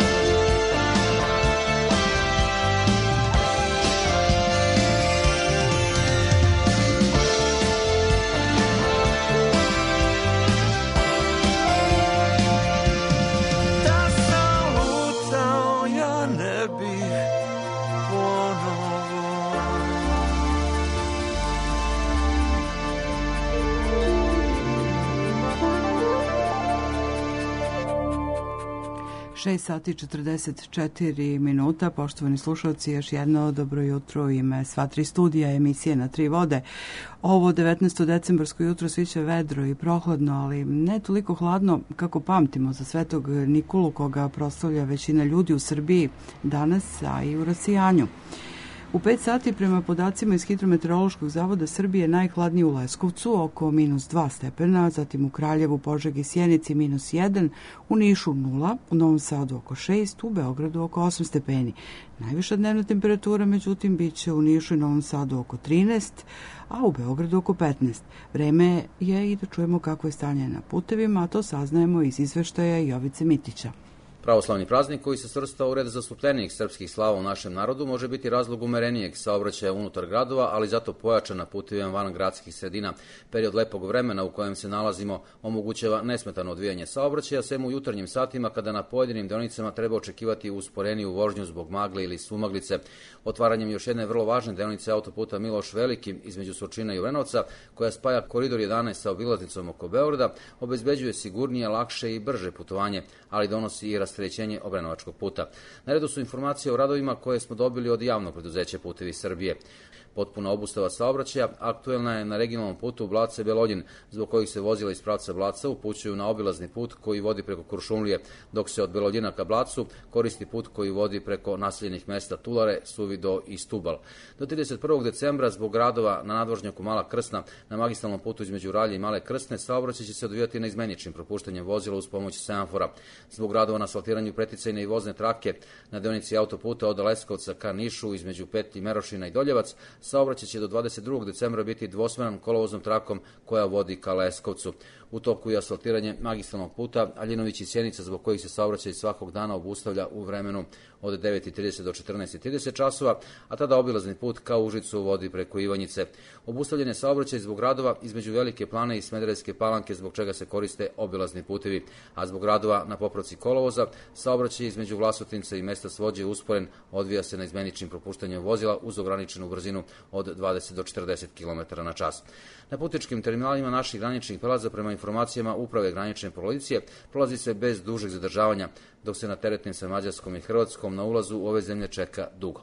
Da sam lutao ja ne bih ponovo. 6 sati 44 minuta, poštovani slušalci, još jedno dobro jutro u ime sva tri studija emisije Na tri vode. Ovo 19. decembarsko jutro sviće vedro i prohladno, ali ne toliko hladno kako pamtimo za Svetog Nikolu, koga proslavlja većina ljudi u Srbiji danas, a i u Rasijanju. U 5 sati prema podacima iz Hidrometeorološkog zavoda Srbije najhladnije u Leskovcu oko -2 stepena, zatim u Kraljevu, Požegi, Sjenici -1, u Nišu 0, u Novom Sadu oko 6, u Beogradu oko 8 stepeni. Najviša dnevna temperatura, međutim, bit će u Nišu i Novom Sadu oko 13, a u Beogradu oko 15. Vreme je i da čujemo kako je stanje na putevima, a to saznajemo iz izveštaja Jovice Mitića. Pravoslavni praznik koji se svrstao u red zastupljenijih srpskih slava u našem narodu može biti razlog umerenijeg saobraćaja unutar gradova, ali zato pojačan na putevima van gradskih sredina. Period lepog vremena u kojem se nalazimo omogućava nesmetano odvijanje saobraćaja, sem u jutarnjim satima kada na pojedinim deonicama treba očekivati usporeniju vožnju zbog magle ili sumaglice. Otvaranjem još jedne vrlo važne deonice autoputa Miloš Veliki između Surčina i Obrenovca, koja spaja koridor 11 sa obilaznicom oko Beograda, obezbeđuje sigurnije, lakše i brže putovanje, ali donosi i rasterećenje Obrenovačkog puta. Na redu su informacije o radovima koje smo dobili od javnog preduzeća Putevi Srbije. Potpuna obustava saobraćaja aktuelna je na regionalnom putu Blace-Beloljin, zbog kojih se vozila iz pravca Blaca upućuju na obilazni put koji vodi preko Kuršumlije, dok se od Beloljina ka Blacu koristi put koji vodi preko naseljenih mesta Tulare, Suvido i Stubal. Do 31. decembra zbog radova na nadvožnjaku Mala Krsna na magistralnom putu između Ralje i Male Krsne saobraćaj će se odvijati neizmeničnim propuštanjem vozila uz pomoć semafora. Zbog radova na asfaltiranju preticajne i vozne trake na deonici autoputa od Leskovca ka Nišu između Petlji, Merošina i Doljevac, saobraćaj će do 22. decembra biti dvosmeran kolovoznom trakom koja vodi ka Leskovcu. U toku je asfaltiranje magistralnog puta Aljinović i Sjenica, zbog kojih se saobraćaj svakog dana obustavlja u vremenu od 9:30 do 14:30 časova, a tada obilazni put ka Užicu vodi preko Ivanjice. Obustavljen je saobraćaj zbog radova između Velike Plane i Smederevske Palanke, zbog čega se koriste obilazni putevi, a zbog radova na popravci kolovoza saobraćaj između Vlasotinca i mesta Svođe usporen, odvija se na izmeničnim propuštanjem vozila uz ograničenu brzinu od 20 do 40 km na čas. Na putničkim terminalima naših graničnih prelaza, prema informacijama Uprave granične policije, prolazi se bez dužeg zadržavanja, dok se na teretnim sa Mađarskom i Hrvatskom na ulazu u ove zemlje čeka dugo.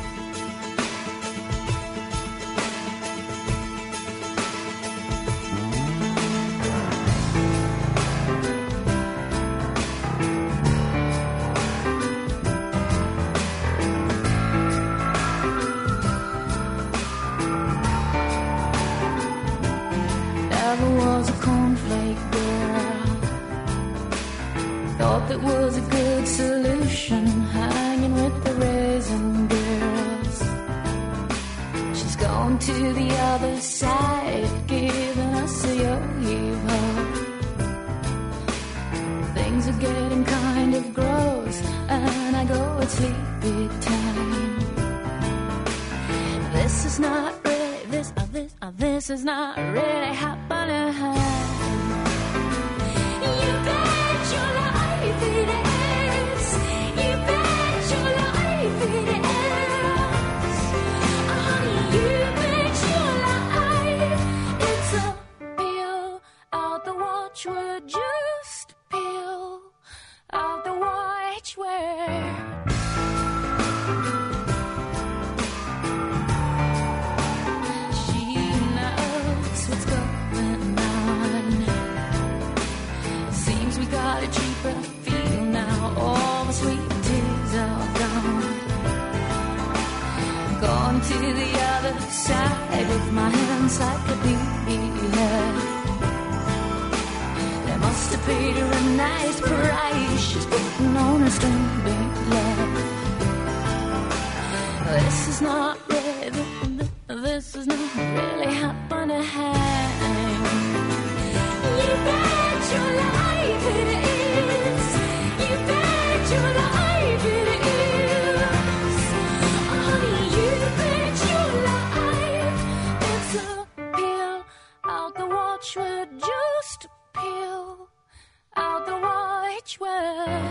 That was a good solution, hanging with the raisin girls. She's gone to the other side, giving us a yo-yo. it's sleepy time. This is not really, this is not really happening. You bet your life it is. You bet your life it is. Honey, you bet your life. It's a peel out the watchword, just peel out the watchword. Got a cheaper feel now. All the sweet tears are gone. Gone to the other side with my encyclopedia. They must have paid her a nice price. She's putting on a string big love. This is not really, this is not really happening. You bet your life it is. You bet your life it is. Honey, you bet your life. It's a peel out the watchword, just peel out the watchword.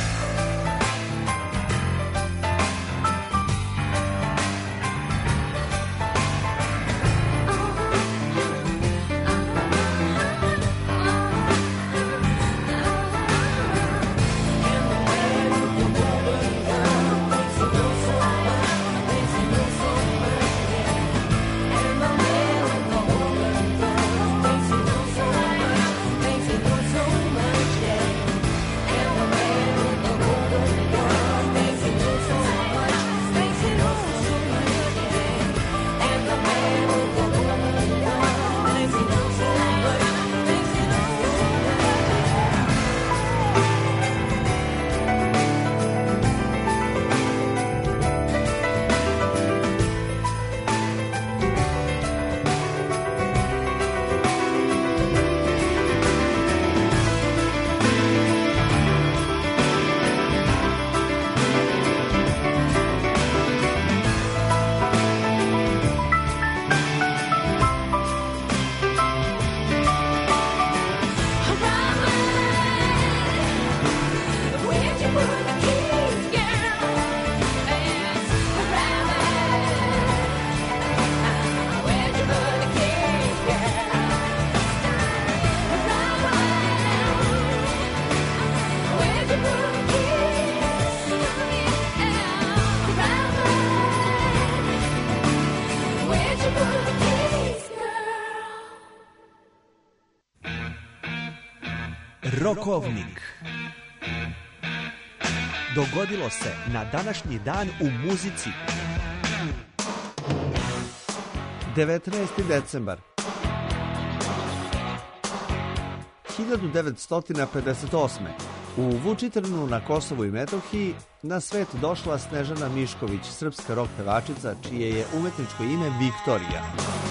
Rokovnik. Dogodilo se na današnji dan u muzici. 19. decembar 1958. U Vučitrnu na Kosovu i Metohiji na svet došla Snežana Mišković, srpska rock pevačica čije je umetničko ime Viktorija.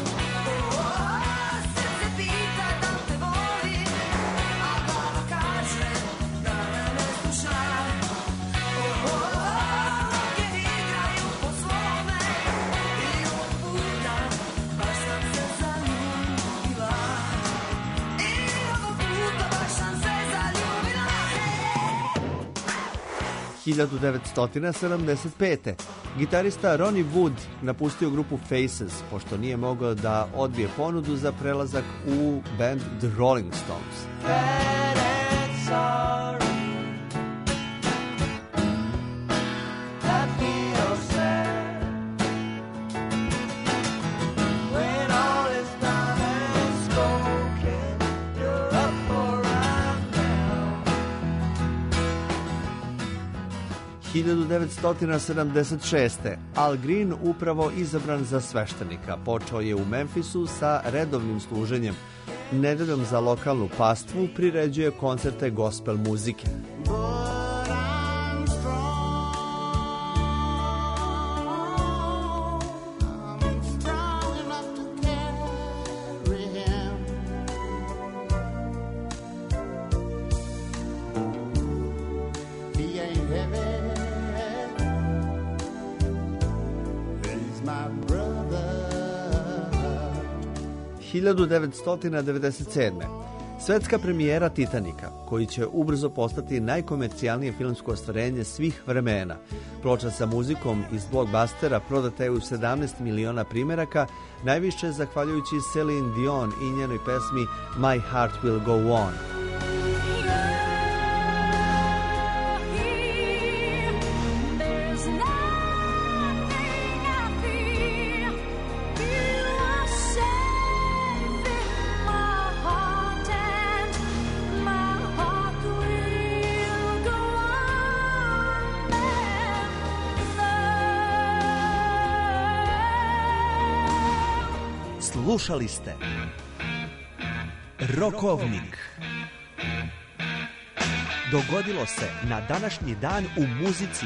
– 1975. Gitarista Ronnie Wood napustio grupu Faces, pošto nije mogao da odbije ponudu za prelazak u band The Rolling Stones. 1976. Al Green upravo izabran za sveštenika. Počeo je u Memphisu sa redovnim služenjem. Nedeljom za lokalnu pastvu priređuje koncerte gospel muzike. 1997. Svetska premijera Titanika, koji će ubrzo postati najkomercijalnije filmsko ostvarenje svih vremena. Ploča sa muzikom iz blockbustera prodata je u 17 miliona primeraka, najviše zahvaljujući Celine Dion i njenoj pesmi My Heart Will Go On. Slušali ste Rokovnik. Dogodilo se na današnji dan u muzici.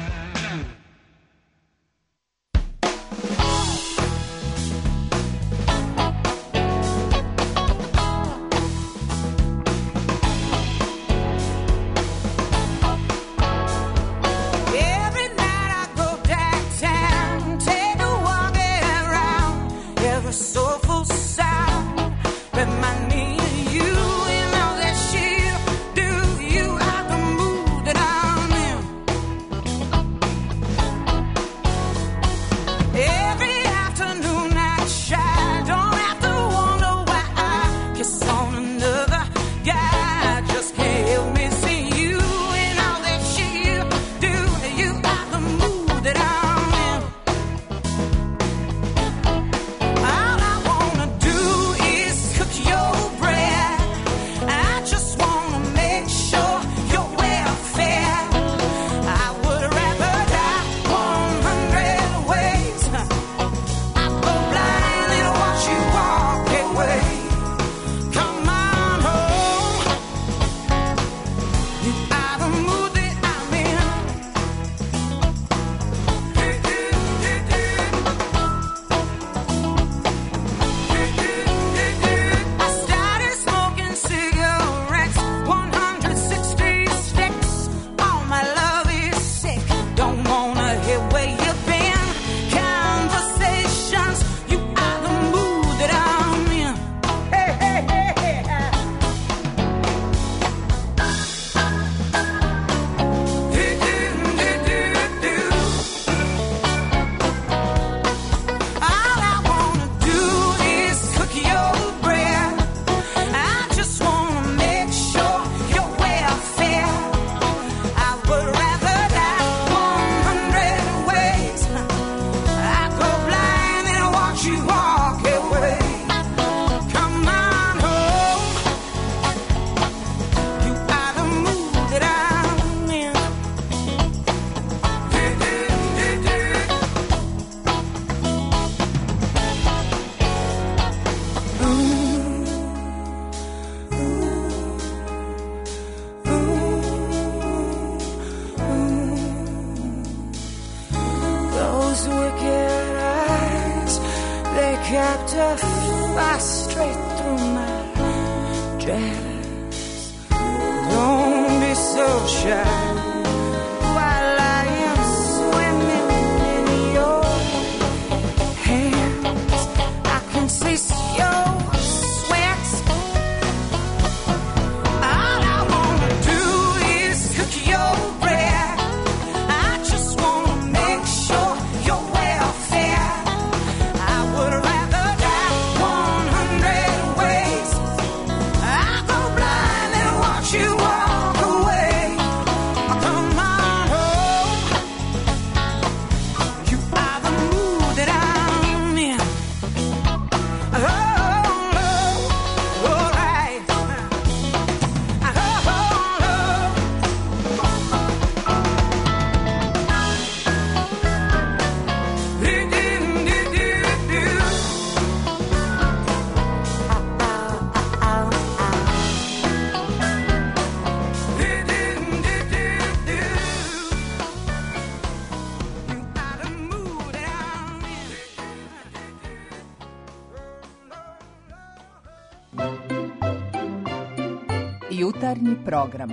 Jutarnji program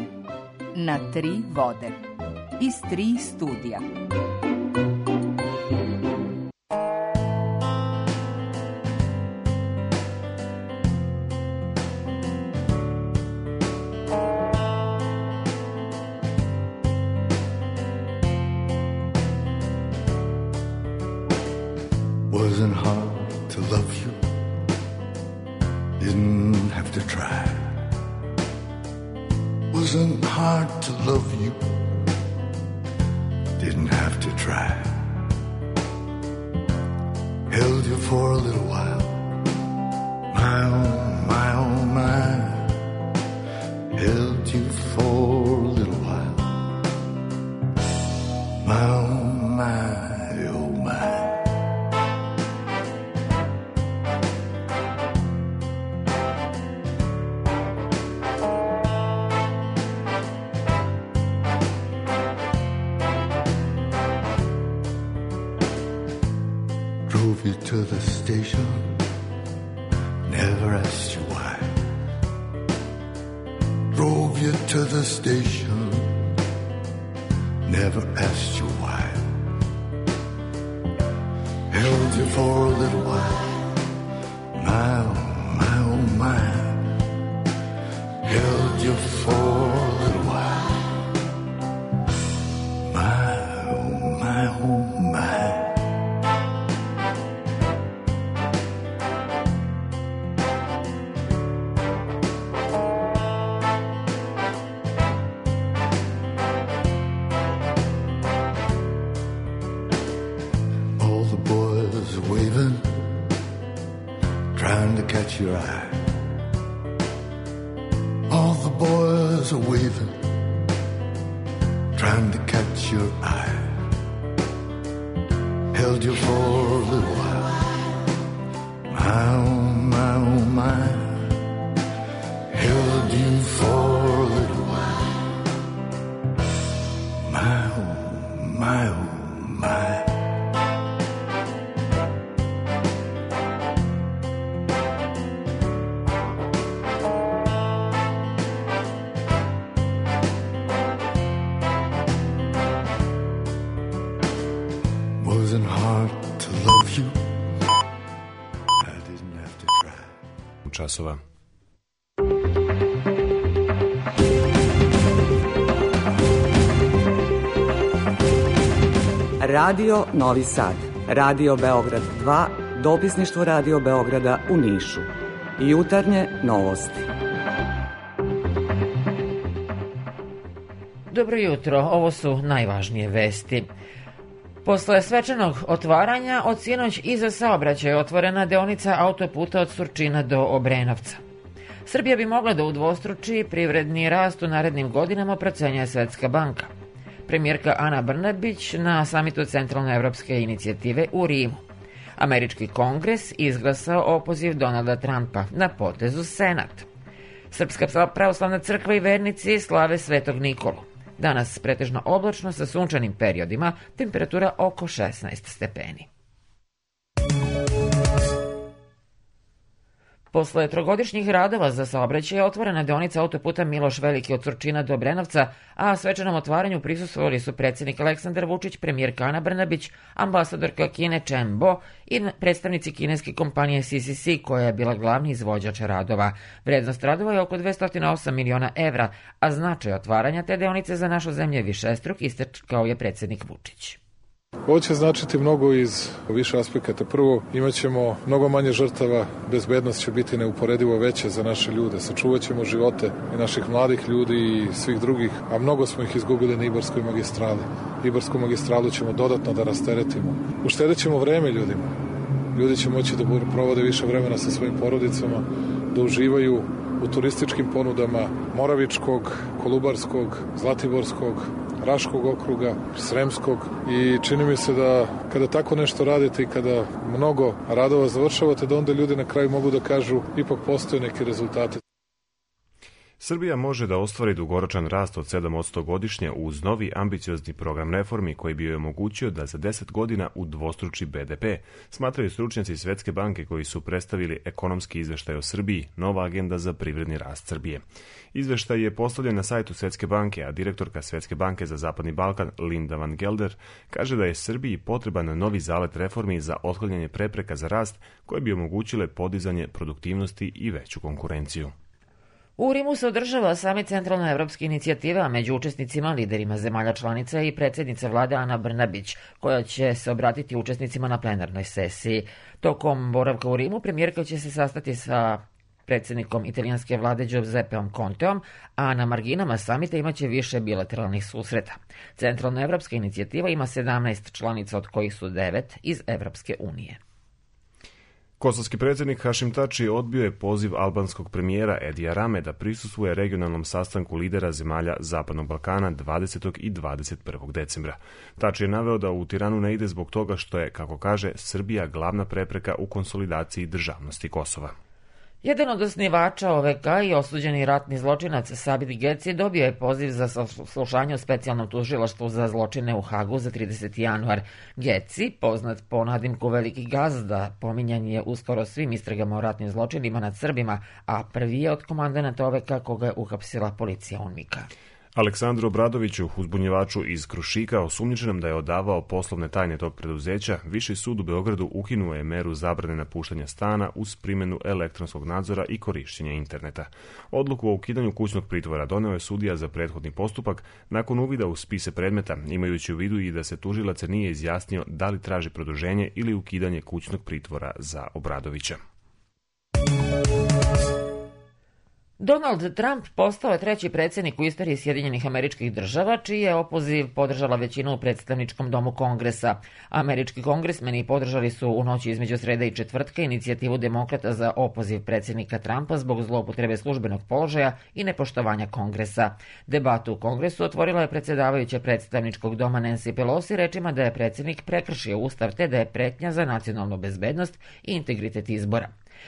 na 3 vode iz 3 studija. Wasn't hard to love you, didn't have to try. Wasn't hard to love you, didn't have to try. Held you for a little while, my oh, my oh, my. Held you for a little while, my oh, my oh, my. Drove you to the station, never asked you why. Drove you to the station, never asked you why. Held you for a little while, my oh, my oh, my. Held you for a little while, my oh, my oh, my. Your eye. All the boys are waving, trying to catch your eye. Held you for a little while, my oh, my oh, my. Held you for a little while, my oh, my oh, my. Časova. Radio Novi Sad, Radio Beograd 2, dopisništvo Radio Beograda u Nišu. Jutarnje novosti. Dobro jutro, ovo su najvažnije vesti. Posle svečanog otvaranja, od sinoć i za saobraćaj otvorena deonica autoputa od Surčina do Obrenovca. Srbija bi mogla da udvostruči privredni rast u narednim godinama, procenjuje Svetska banka. Premijerka Ana Brnabić na samitu Centralnoevropske inicijative u Rimu. Američki kongres izglasao opoziv Donalda Trumpa, na potezu Senat. Srpska pravoslavna crkva i vernici slave Svetog Nikolu. Danas pretežno oblačno sa sunčanim periodima, temperatura oko 16 stepeni. Posle trogodišnjih radova za saobraćaj je otvorena deonica autoputa Miloš Veliki od Surčina do Obrenovca, a svečanom otvaranju prisustvovali su predsjednik Aleksandar Vučić, premijerka Ana Brnabić, ambasadorka Kine Chen Bo i predstavnici kineske kompanije CCC, koja je bila glavni izvođač radova. Vrednost radova je oko 208 miliona evra, a značaj otvaranja te deonice za našu zemlju je višestruk, istakao je predsjednik Vučić. Ovo će značiti mnogo iz više aspekata. Prvo, imat ćemo mnogo manje žrtava, bezbednost će biti neuporedivo veća za naše ljude, sačuvat ćemo živote i naših mladih ljudi i svih drugih, a mnogo smo ih izgubili na Ibarskoj magistrali. Ibarsku magistralu ćemo dodatno da rasteretimo. Uštedit ćemo vreme ljudima. Ljudi će moći da provode više vremena sa svojim porodicama, da uživaju u turističkim ponudama Moravičkog, Kolubarskog, Zlatiborskog, Raškog okruga, Sremskog i čini mi se da kada tako nešto radite i kada mnogo radova završavate, da onda ljudi na kraju mogu da kažu ipak postoje neki rezultati. Srbija može da ostvari dugoročan rast od 7% godišnje uz novi ambiciozni program reformi koji bi joj omogućio da za 10 godina udvostruči BDP, smatraju stručnjaci Svetske banke koji su predstavili ekonomski izveštaj o Srbiji, nova agenda za privredni rast Srbije. Izveštaj je postavljen na sajtu Svetske banke, a direktorka Svetske banke za Zapadni Balkan, Linda van Gelder, kaže da je Srbiji potreban novi zalet reformi za otklanjanje prepreka za rast koje bi omogućile podizanje produktivnosti i veću konkurenciju. U Rimu se održava samit centralnoevropske inicijative, a među učesnicima, liderima zemalja članica je i predsjednica vlade Ana Brnabić, koja će se obratiti učesnicima na plenarnoj sesiji. Tokom boravka u Rimu premijerka će se sastati sa predsjednikom italijanske vlade Giuseppeom Conteom, a na marginama samita imaće više bilateralnih susreta. Centralnoevropska inicijativa ima 17 članica, od kojih su 9 iz Evropske unije. Kosovski predsjednik Hašim Tači odbio je poziv albanskog premijera Edija Rame da prisustvuje regionalnom sastanku lidera zemalja Zapadnog Balkana 20. i 21. decembra. Tači je naveo da u Tiranu ne ide zbog toga što je, kako kaže, Srbija glavna prepreka u konsolidaciji državnosti Kosova. Jedan od osnivača OVK i osuđeni ratni zločinac Sabit Geci dobio je poziv za slušanje u specijalnom tužilaštvu za zločine u Hagu za 30. januar. Geci, poznat po nadimku Veliki gazda, pominjan je uskoro svim istragama o ratnim zločinima nad Srbima, a prvi je od komandanata OVK koga je uhapsila policija UNMIK-a. Aleksandru Obradoviću, uzbunjivaču iz Krušika, osumnjičenom da je odavao poslovne tajne tog preduzeća, Viši sud u Beogradu ukinuo je meru zabrane napuštanja stana uz primjenu elektronskog nadzora i korišćenja interneta. Odluku o ukidanju kućnog pritvora doneo je sudija za prethodni postupak nakon uvida u spise predmeta, imajući u vidu i da se tužilac nije izjasnio da li traži produženje ili ukidanje kućnog pritvora za Obradovića. Donald Trump postao je treći predsjednik u istoriji Sjedinjenih Američkih Država, čiji je opoziv podržala većina u predstavničkom domu Kongresa. Američki kongresmeni podržali su u noći između srede i četvrtka inicijativu demokrata za opoziv predsjednika Trumpa zbog zloupotrebe službenog položaja i nepoštovanja Kongresa. Debatu u Kongresu otvorila je predsjedavajuća predstavničkog doma Nancy Pelosi rečima da je predsjednik prekršio ustav te da je pretnja za nacionalnu bezbednost i integritet izbora.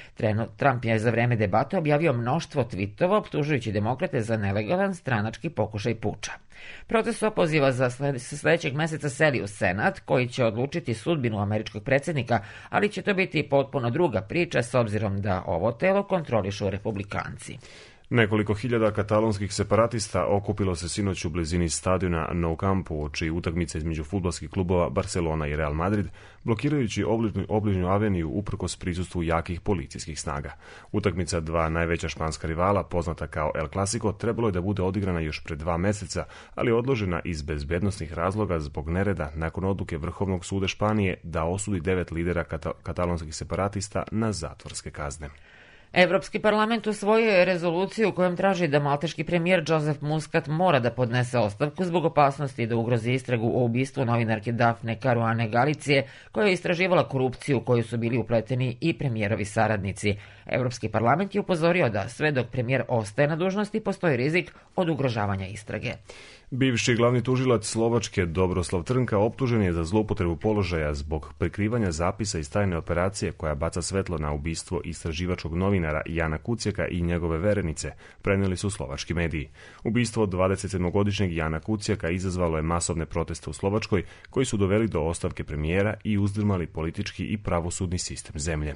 Trump je za vreme debate objavio mnoštvo tvitova optužujući demokrate za nelegalan stranački pokušaj puča. Proces opoziva za sljedećeg meseca seli u Senat, koji će odlučiti sudbinu američkog predsjednika, ali će to biti potpuno druga priča s obzirom da ovo telo kontrolišu republikanci. Nekoliko hiljada katalonskih separatista okupilo se sinoć u blizini stadiona Nou Campu uoči utakmice između fudbalskih klubova Barcelona i Real Madrid, blokirajući obližnju aveniju uprkos prisustvu jakih policijskih snaga. Utakmica dva najveća španska rivala, poznata kao El Clasico, trebalo je da bude odigrana još pred 2 meseca, ali odložena iz bezbednosnih razloga zbog nereda nakon odluke Vrhovnog suda Španije da osudi 9 lidera katalonskih separatista na zatvorske kazne. Evropski parlament usvojio je rezoluciju u kojom traži da malteški premijer Joseph Muscat mora da podnese ostavku zbog opasnosti da ugrozi istragu o ubistvu novinarke Dafne Caruane Galicije, koja je istraživala korupciju u koju su bili upleteni i premijerovi saradnici. Evropski parlament je upozorio da sve dok premijer ostaje na dužnosti postoji rizik od ugrožavanja istrage. Bivši glavni tužilac Slovačke Dobroslav Trnka optužen je za zloupotrebu položaja zbog prikrivanja zapisa iz tajne operacije koja baca svetlo na ubistvo istraživačkog novinara Jana Kuciaka i njegove verenice, prenijeli su slovački mediji. Ubistvo 27-godišnjeg Jana Kuciaka izazvalo je masovne proteste u Slovačkoj koji su doveli do ostavke premijera i uzdrmali politički i pravosudni sistem zemlje.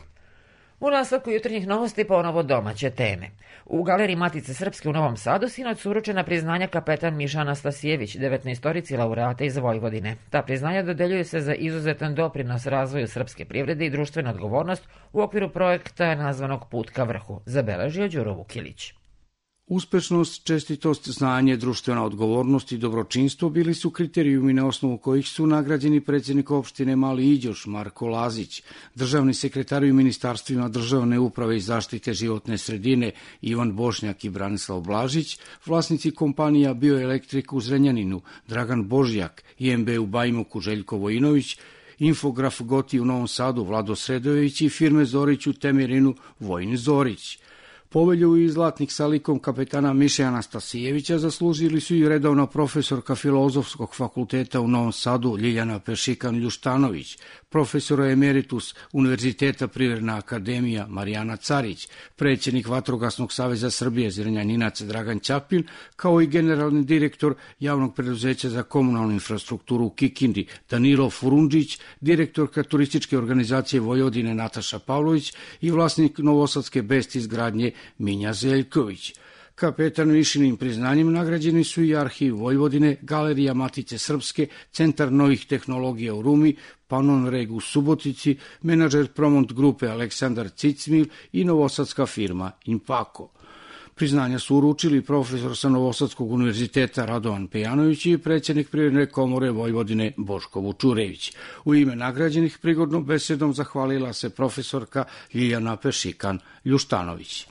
U nastavku jutarnjih novosti ponovo domaće teme. U galeriji Matice Srpske u Novom Sadu sinoć su uručena priznanja kapetan Miša Anastasijević, 19-torici laureata iz Vojvodine. Ta priznanja dodeljuju se za izuzetan doprinos razvoju srpske privrede i društvenu odgovornost u okviru projekta nazvanog Put ka vrhu, zabeležio Đuro Vukilić. Uspešnost, čestitost, znanje, društvena odgovornost i dobročinstvo bili su kriterijumi na osnovu kojih su nagrađeni predsjednik opštine Mali Iđoš Marko Lazić, državni sekretari u ministarstvima državne uprave i zaštite životne sredine Ivan Bošnjak i Branislav Blažić, vlasnici kompanija Bioelektrik u Zrenjaninu Dragan Božjak, IMB u Bajmoku Željko Vojinović, Infograf Goti u Novom Sadu Vlado Sredojević i firme Zorić u Temerinu Vojin Zorić. Povelju i zlatnik sa likom kapetana Miše Anastasijevića zaslužili su i redovna profesorka Filozofskog fakulteta u Novom Sadu Ljiljana Pešikan-Ljuštanović, profesora emeritus Univerziteta Privredna akademija Marijana Carić, predsjednik Vatrogasnog saveza Srbije Zrenjaninac Dragan Ćapin, kao i generalni direktor javnog preduzeća za komunalnu infrastrukturu u Kikindi Danilo Furundžić, direktorka turističke organizacije Vojvodine Nataša Pavlović i vlasnik Novosadske Best izgradnje Minja Zeljković. Kapetan Mišinim priznanjem nagrađeni su i Arhiv Vojvodine, Galerija Matice Srpske, Centar novih tehnologija u Rumi, Panon Reg u Subotici, menadžer Promont grupe Aleksandar Cicmil i novosadska firma Impako. Priznanja su uručili profesor sa Novosadskog univerziteta Radovan Pejanović i predsjednik Privredne komore Vojvodine Boško Vučurević. U ime nagrađenih prigodnom besedom zahvalila se profesorka Ljiljana Pešikan-Ljuštanović.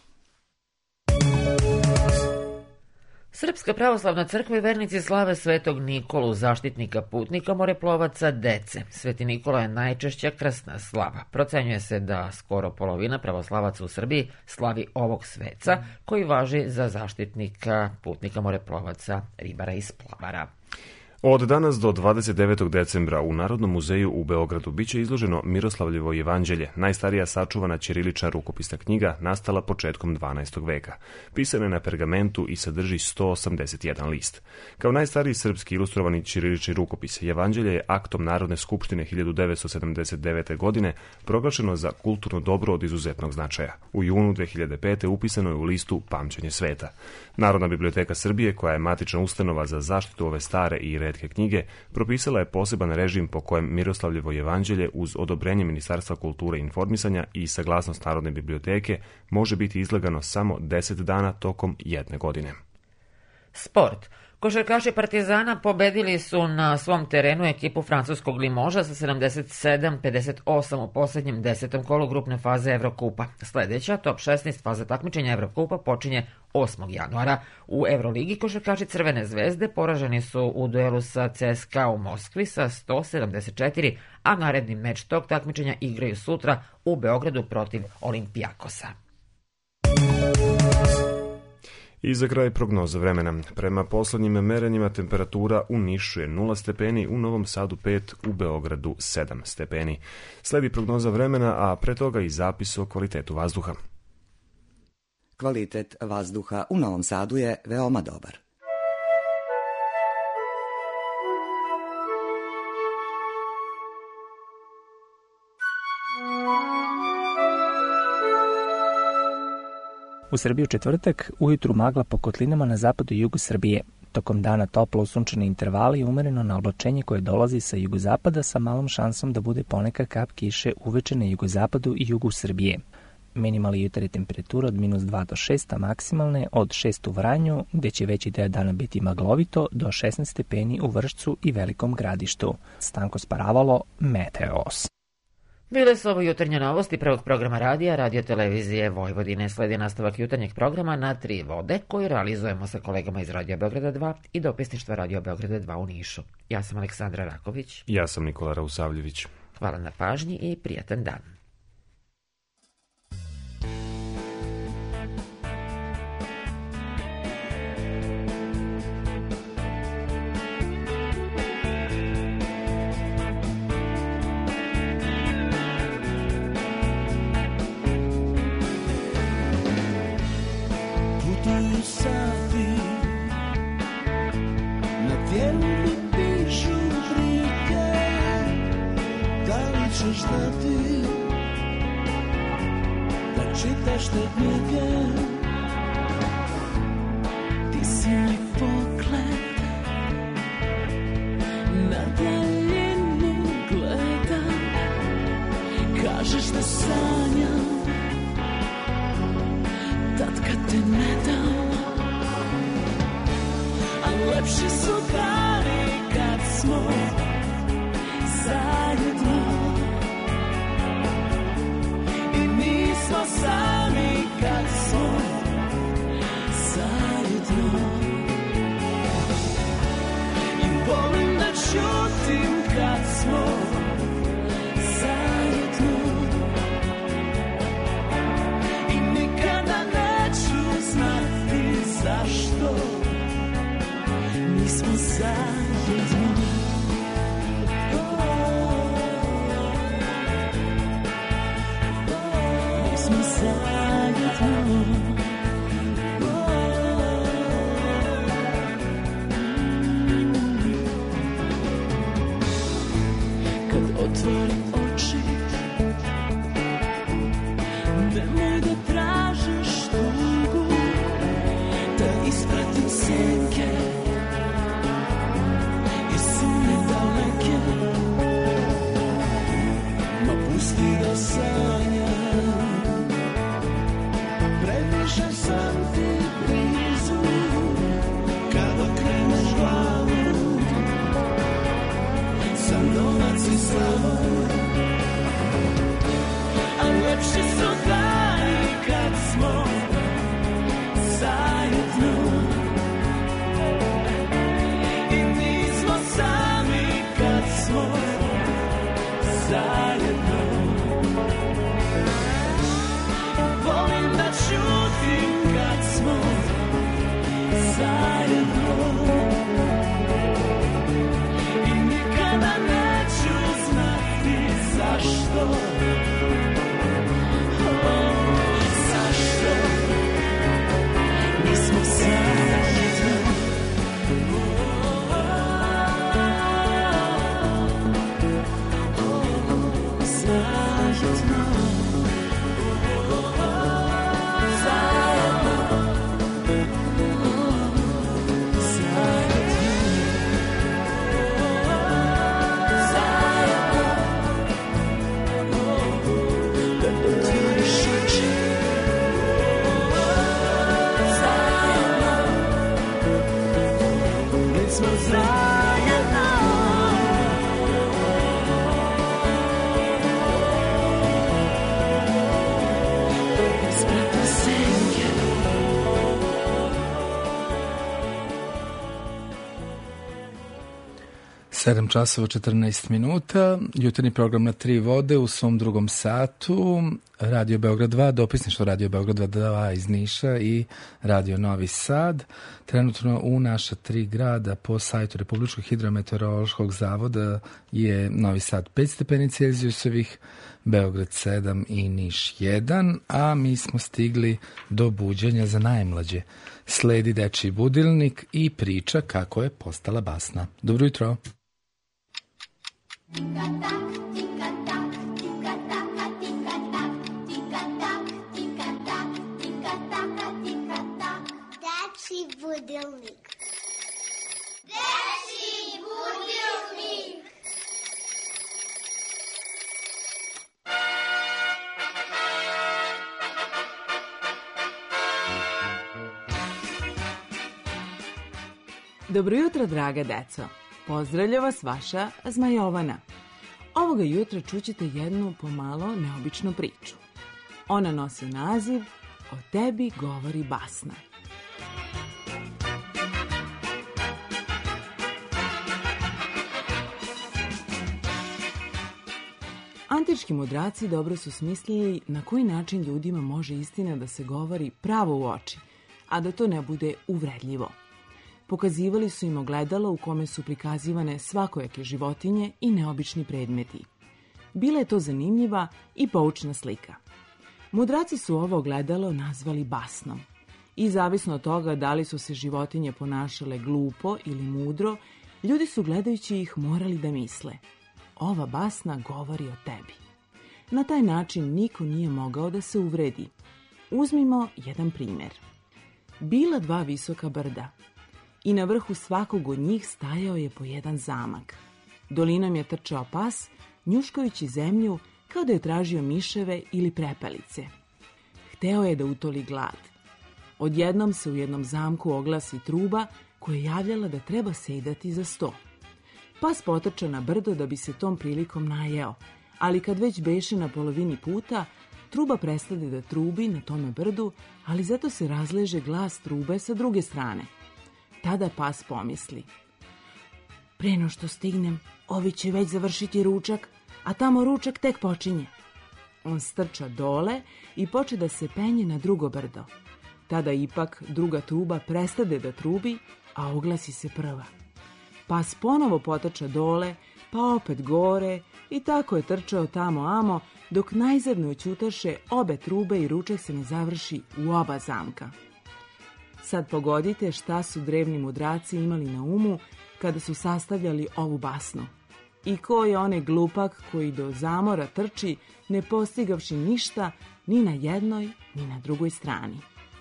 Srpska pravoslavna crkva i vernici slave Svetog Nikolu, zaštitnika putnika, moreplovaca, dece. Sveti Nikola je najčešća krsna slava. Procenjuje se da skoro polovina pravoslavaca u Srbiji slavi ovog sveca, koji važi za zaštitnika putnika, moreplovaca, ribara i splavara. Od danas do 29. decembra u Narodnom muzeju u Beogradu biće izloženo Miroslavljevo jevanđelje, najstarija sačuvana ćirilična rukopisna knjiga nastala početkom 12. veka. Pisana je na pergamentu i sadrži 181 list. Kao najstariji srpski ilustrovani ćirilični rukopis, jevanđelje je aktom Narodne skupštine 1979. godine proglašeno za kulturno dobro od izuzetnog značaja. U junu 2005. upisano je u listu Pamćenje sveta. Narodna biblioteka Srbije, koja je matična ustanova za zaštitu ove stare i retke knjige, propisala je poseban režim po kojem Miroslavljevo jevanđelje uz odobrenje Ministarstva kulture i informisanja i saglasnost Narodne biblioteke može biti izlagano samo 10 dana tokom jedne godine. Sport. Košarkaši Partizana pobedili su na svom terenu ekipu francuskog Limoža sa 77-58 u posljednjem 10. kolu grupne faze Evrokupa. Sljedeća, top 16 faza takmičenja Evrokupa počinje 8. januara. U Euroligi košarkaši Crvene zvezde poraženi su u duelu sa CSKA u Moskvi sa 174, a naredni meč tog takmičenja igraju sutra u Beogradu protiv Olimpijakosa. I za kraj prognoza vremena. Prema poslednjim merenjima temperatura u Nišu je 0 stepeni, u Novom Sadu 5, u Beogradu 7 stepeni. Sledi prognoza vremena, a pre toga i zapis o kvalitetu vazduha. Kvalitet vazduha u Novom Sadu je veoma dobar. U Srbiji u četvrtak ujutru magla po kotlinama na zapadu i jugu Srbije. Tokom dana toplo u sunčane intervali i umereno na oblačenje koje dolazi sa jugozapada sa malom šansom da bude ponekad kap kiše uveče na jugozapadu i jugu Srbije. Minimalne jutarnje temperature od -2 do 6, a maksimalne od 6 u Vranju, gde će veći deo dana biti maglovito, do 16 stepeni u Vršcu i Velikom Gradištu. Stanko Sparavalo, Meteos. Bile su ovo jutarnje novosti prvog programa radija, radio televizije Vojvodine. Sledi nastavak jutarnjeg programa na 3 vode, koju realizujemo sa kolegama iz Radio Beograda 2 i dopisništva Radio Beograda 2 u Nišu. Ja sam Aleksandra Raković. Ja sam Nikola Rausavljević. Hvala na pažnji i prijatan dan. Sati na tijelu mi pišu brige, da li ćeš znati da čitaš te knjige? Ti si mi pogled na daljinu gledam, kažeš da sanjam tad kad te ne dam. Lepši su dani kad smo zajedno i nismo sami kad smo zajedno. I volim da čutim kad smo zajedno i nikada neću znati zašto nismo zajedno. Nismo zajedno. Kad otvorim oči, nemoj da tražiš tugu, da ispratim senke i sune daleke. Ma pusti da sanjam, previše sam ti i slavo, a lepši su dani kad smo zajedno. I nismo sami kad smo zajedno. Volim da čutim kad smo zajedno. I nikada neću znati zašto. Zašto nismo zajedno. Zajedno. Sedam časova 14 minuta, jutarnji program na tri vode u svom drugom satu, Radio Beograd 2, dopisništvo Radio Beograd 2 iz Niša i Radio Novi Sad. Trenutno u naša tri grada po sajtu Republičkog hidrometeorološkog zavoda je Novi Sad 5 stepeni Celzijusovih, Beograd 7 i Niš 1, a mi smo stigli do buđenja za najmlađe. Sledi dečiji budilnik i priča kako je postala basna. Dobro jutro. Dečiji budilnik. Dečiji budilnik. Dobro jutro, draga deco. Pozdravlja vas vaša Zmajovana. Ovoga jutra čućete jednu pomalo neobičnu priču. Ona nosi naziv O tebi govori basna. Antički mudraci dobro su smislili na koji način ljudima može istina da se govori pravo u oči, a da to ne bude uvredljivo. Pokazivali su im ogledalo u kome su prikazivane svakojake životinje i neobični predmeti. Bila je to zanimljiva i poučna slika. Mudraci su ovo ogledalo nazvali basnom. I zavisno od toga da li su se životinje ponašale glupo ili mudro, ljudi su gledajući ih morali da misle: ova basna govori o tebi. Na taj način niko nije mogao da se uvredi. Uzmimo jedan primjer. Bila dva visoka brda i na vrhu svakog od njih stajao je po jedan zamak. Dolinom je trčao pas, njuškajući zemlju kao da je tražio miševe ili prepelice. Hteo je da utoli glad. Odjednom se u jednom zamku oglasi truba koja je javljala da treba sedati za sto. Pas potrča na brdo da bi se tom prilikom najeo, ali kad već beše na polovini puta, truba prestade da trubi na tome brdu, ali zato se razleže glas trube sa druge strane. Tada pas pomisli: pre no što stignem, ovi će već završiti ručak, a tamo ručak tek počinje. On strča dole i poče da se penje na drugo brdo. Tada ipak druga truba prestade da trubi, a oglasi se prva. Pas ponovo potrča dole, pa opet gore i tako je trčao tamo amo, dok najzad ne oćutaše obe trube i ručak se ne završi u oba zamka. Sad pogodite šta su drevni mudraci imali na umu kada su sastavljali ovu basnu. I ko je onaj glupak koji do zamora trči, ne postigavši ništa ni na jednoj ni na drugoj strani.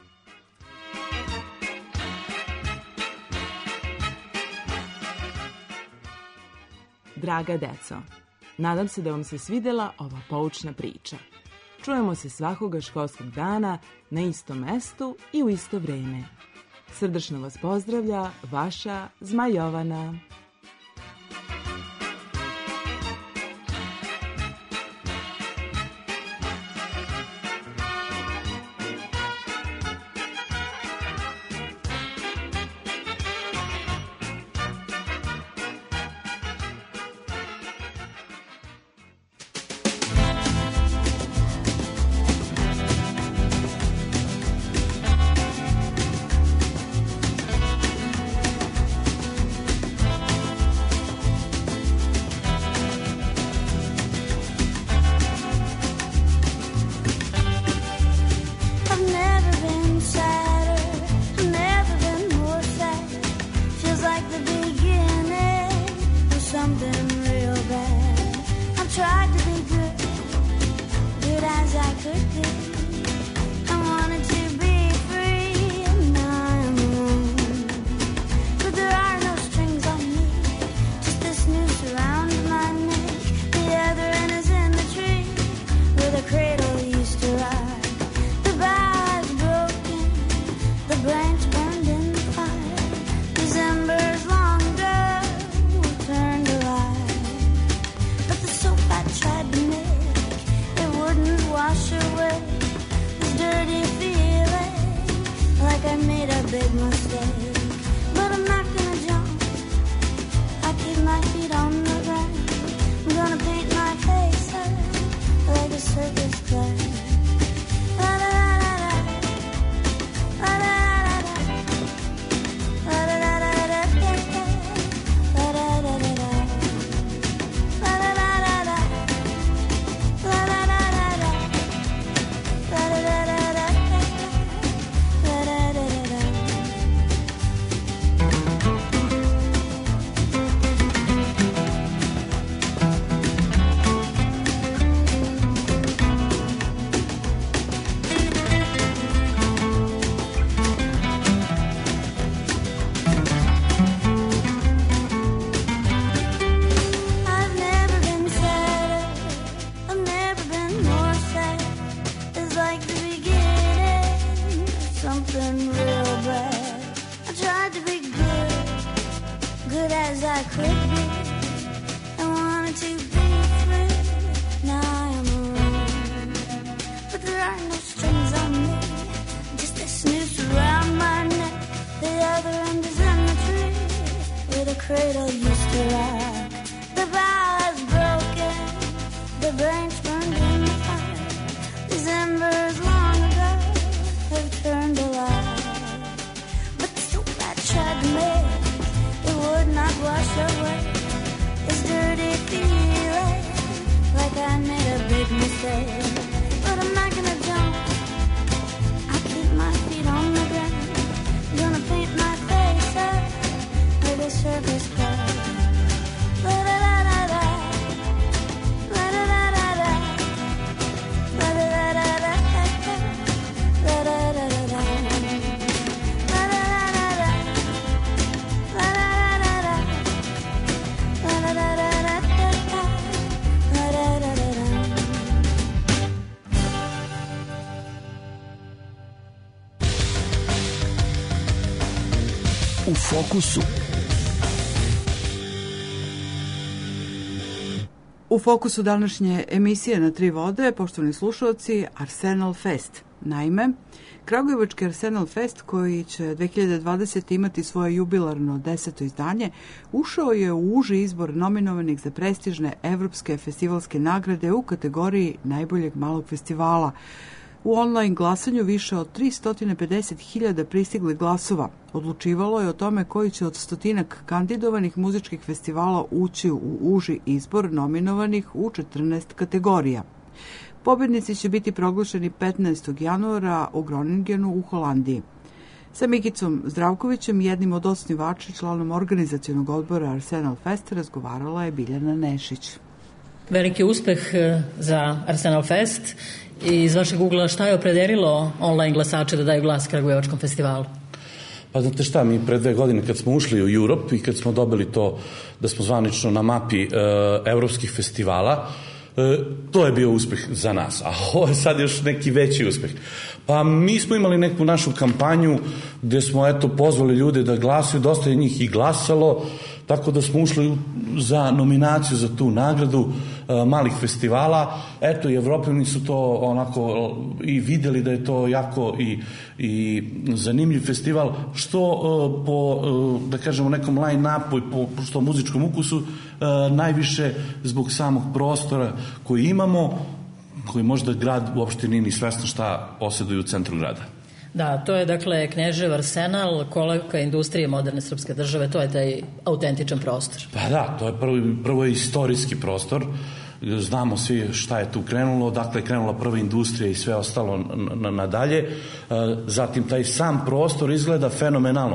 Draga deco, nadam se da vam se svidela ova poučna priča. Čujemo se svakoga školskog dana na istom mestu i u isto vreme. Srdačno vas pozdravlja vaša Zmajovana. Fokusu. U fokusu današnje emisije Na tri vode, poštovani slušalci, Arsenal Fest. Naime, Kragujevački Arsenal Fest, koji će 2020. imati svoje jubilarno 10. izdanje, ušao je u uži izbor nominovanih za prestižne evropske festivalske nagrade u kategoriji najboljeg malog festivala. U online glasanju više od 350.000 pristiglih glasova. Odlučivalo je o tome koji će od 100 kandidovanih muzičkih festivala ući u uži izbor nominovanih u 14 kategorija. Pobednici će biti proglašeni 15. januara u Groningenu u Holandiji. Sa Mikicom Zdravkovićem, jednim od osnivača i članom organizacionog odbora Arsenal Fest, razgovarala je Biljana Nešić. Veliki uspeh za Arsenal Fest. I iz vašeg ugla šta je opredelilo online glasače da daju glas Kragujevačkom festivalu? Pa znate šta, mi pre 2 godine kad smo ušli u Europe i kad smo dobili to da smo zvanično na mapi evropskih festivala, to je bio uspeh za nas, a ovo je sad još neki veći uspeh. Pa mi smo imali neku našu kampanju gde smo pozvali ljude da glasaju, dosta je njih i glasalo, tako da smo ušli za nominaciju za tu nagradu malih festivala. I Evropljani su to onako i videli da je to jako i zanimljiv festival, što po, da kažemo, nekom line-upu i po što muzičkom ukusu, najviše zbog samog prostora koji imamo, koji možda grad uopšte nije ni svestan šta posjeduju u centru grada. Da, to je dakle Knežev Arsenal, kolevka industrije moderne srpske države, to je taj autentičan prostor. Pa da, to je prvo istorijski prostor, znamo svi šta je tu krenulo, dakle je krenula prva industrija i sve ostalo nadalje, zatim taj sam prostor izgleda fenomenalno.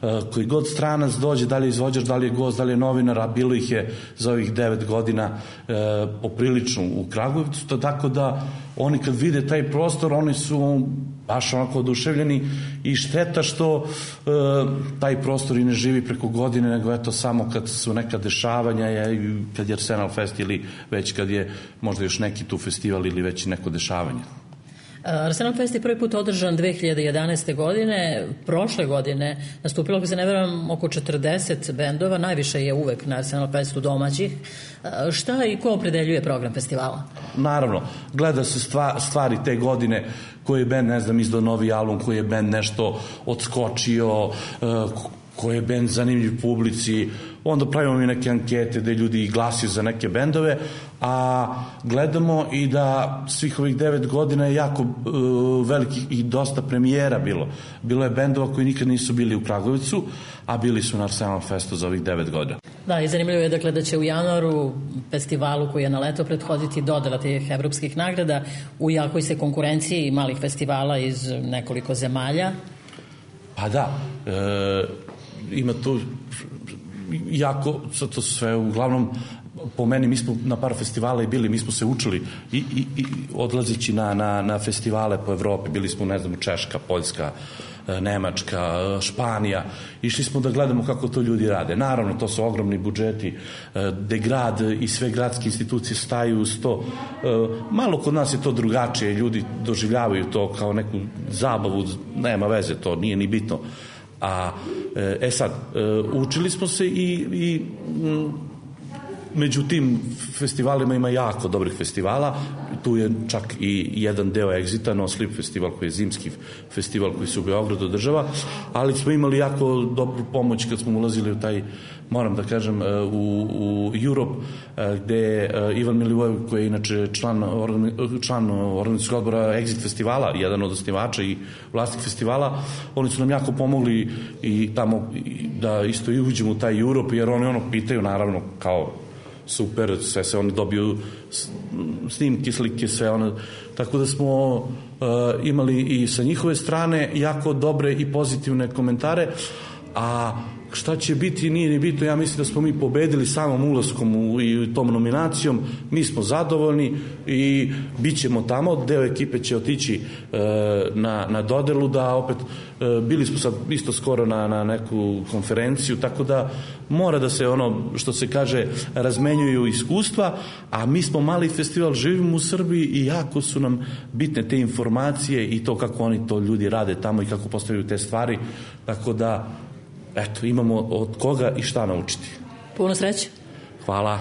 koji god stranac dođe, da li je izvođač, da li je gost, da li je novinar, a bilo ih je za ovih 9 godina poprilično u Kragujevcu, tako da oni kad vide taj prostor, oni su baš onako oduševljeni i šteta što taj prostor i ne živi preko godine, nego eto samo kad su neka dešavanja, kad je Arsenal Fest ili već kad je možda još neki tu festival ili već neko dešavanje. Arsenal Fest je prvi put održan 2011. godine. Prošle godine nastupilo, ako se ne verujem, oko 40 bendova, najviše je uvek na Arsenal Festu domaćih. Šta i ko opredeljuje program festivala? Naravno, gleda se stvari te godine, koji je bend, ne znam, izdao novi album, koji je bend nešto odskočio, koji je bend zanimljiv publici, onda pravimo i neke ankete gde ljudi glasaju za neke bendove, a gledamo i da svih ovih 9 godina je jako velikih i dosta premijera bilo. Bilo je bendova koji nikad nisu bili u Kragujevcu, a bili su na Arsenal Festu za ovih 9 godina. Da, i zanimljivo je dakle da će u januaru festivalu koji je na leto prethoditi dodela tih evropskih nagrada u jakoj se konkurenciji malih festivala iz nekoliko zemalja. Pa da, ima tu jako, to sve uglavnom, po meni, mi smo na par festivala i bili, mi smo se učili i odlazeći na festivale po Evropi, bili smo, ne znam, Češka, Poljska, Nemačka, Španija, išli smo da gledamo kako to ljudi rade. Naravno, to su ogromni budžeti, gde grad i sve gradske institucije staju uz to. Malo kod nas je to drugačije, ljudi doživljavaju to kao neku zabavu, nema veze, to nije ni bitno. A sad, učili smo se i među tim festivalima ima jako dobrih festivala, tu je čak i jedan deo Exita, No Sleep festival koji je zimski festival koji se u Beogradu održava, ali smo imali jako dobru pomoć kad smo ulazili u taj, moram da kažem, u Europe, gde je Ivan Milivojev, koji je inače član organizacijskog odbora Exit festivala, jedan od osnivača i vlasnik festivala, oni su nam jako pomogli i tamo da isto i uđemo u taj Europe, jer oni pitaju, naravno, kao super, sve se oni dobiju snimke, slike, sve ono, tako da smo imali i sa njihove strane jako dobre i pozitivne komentare, a šta će biti, nije ni bitno, ja mislim da smo mi pobedili samom ulaskom i tom nominacijom, mi smo zadovoljni i bit ćemo tamo, deo ekipe će otići na dodelu, da opet, bili smo sad isto skoro na neku konferenciju, tako da mora da se, ono što se kaže, razmenjuju iskustva, a mi smo mali festival, živimo u Srbiji i jako su nam bitne te informacije i to kako oni to ljudi rade tamo i kako postavljaju te stvari, tako da eto, imamo od koga i šta naučiti. Puno sreće. Hvala.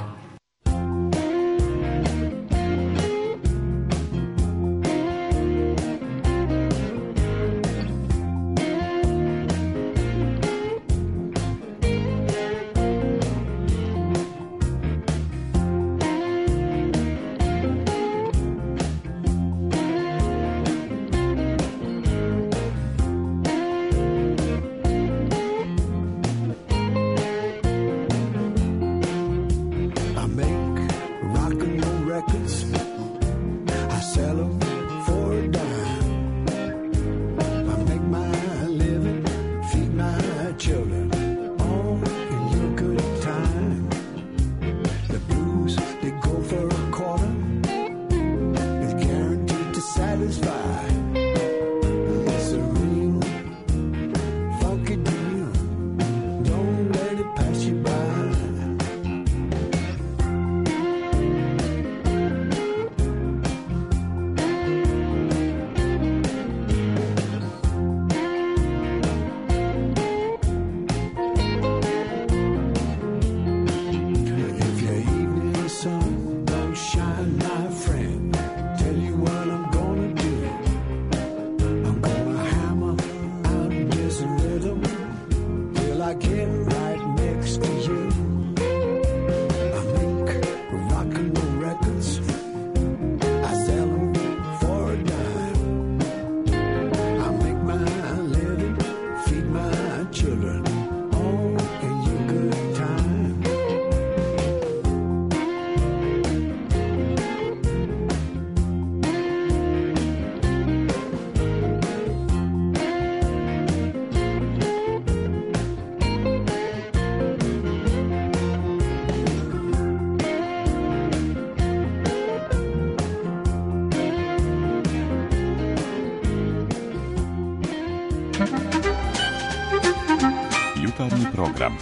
program.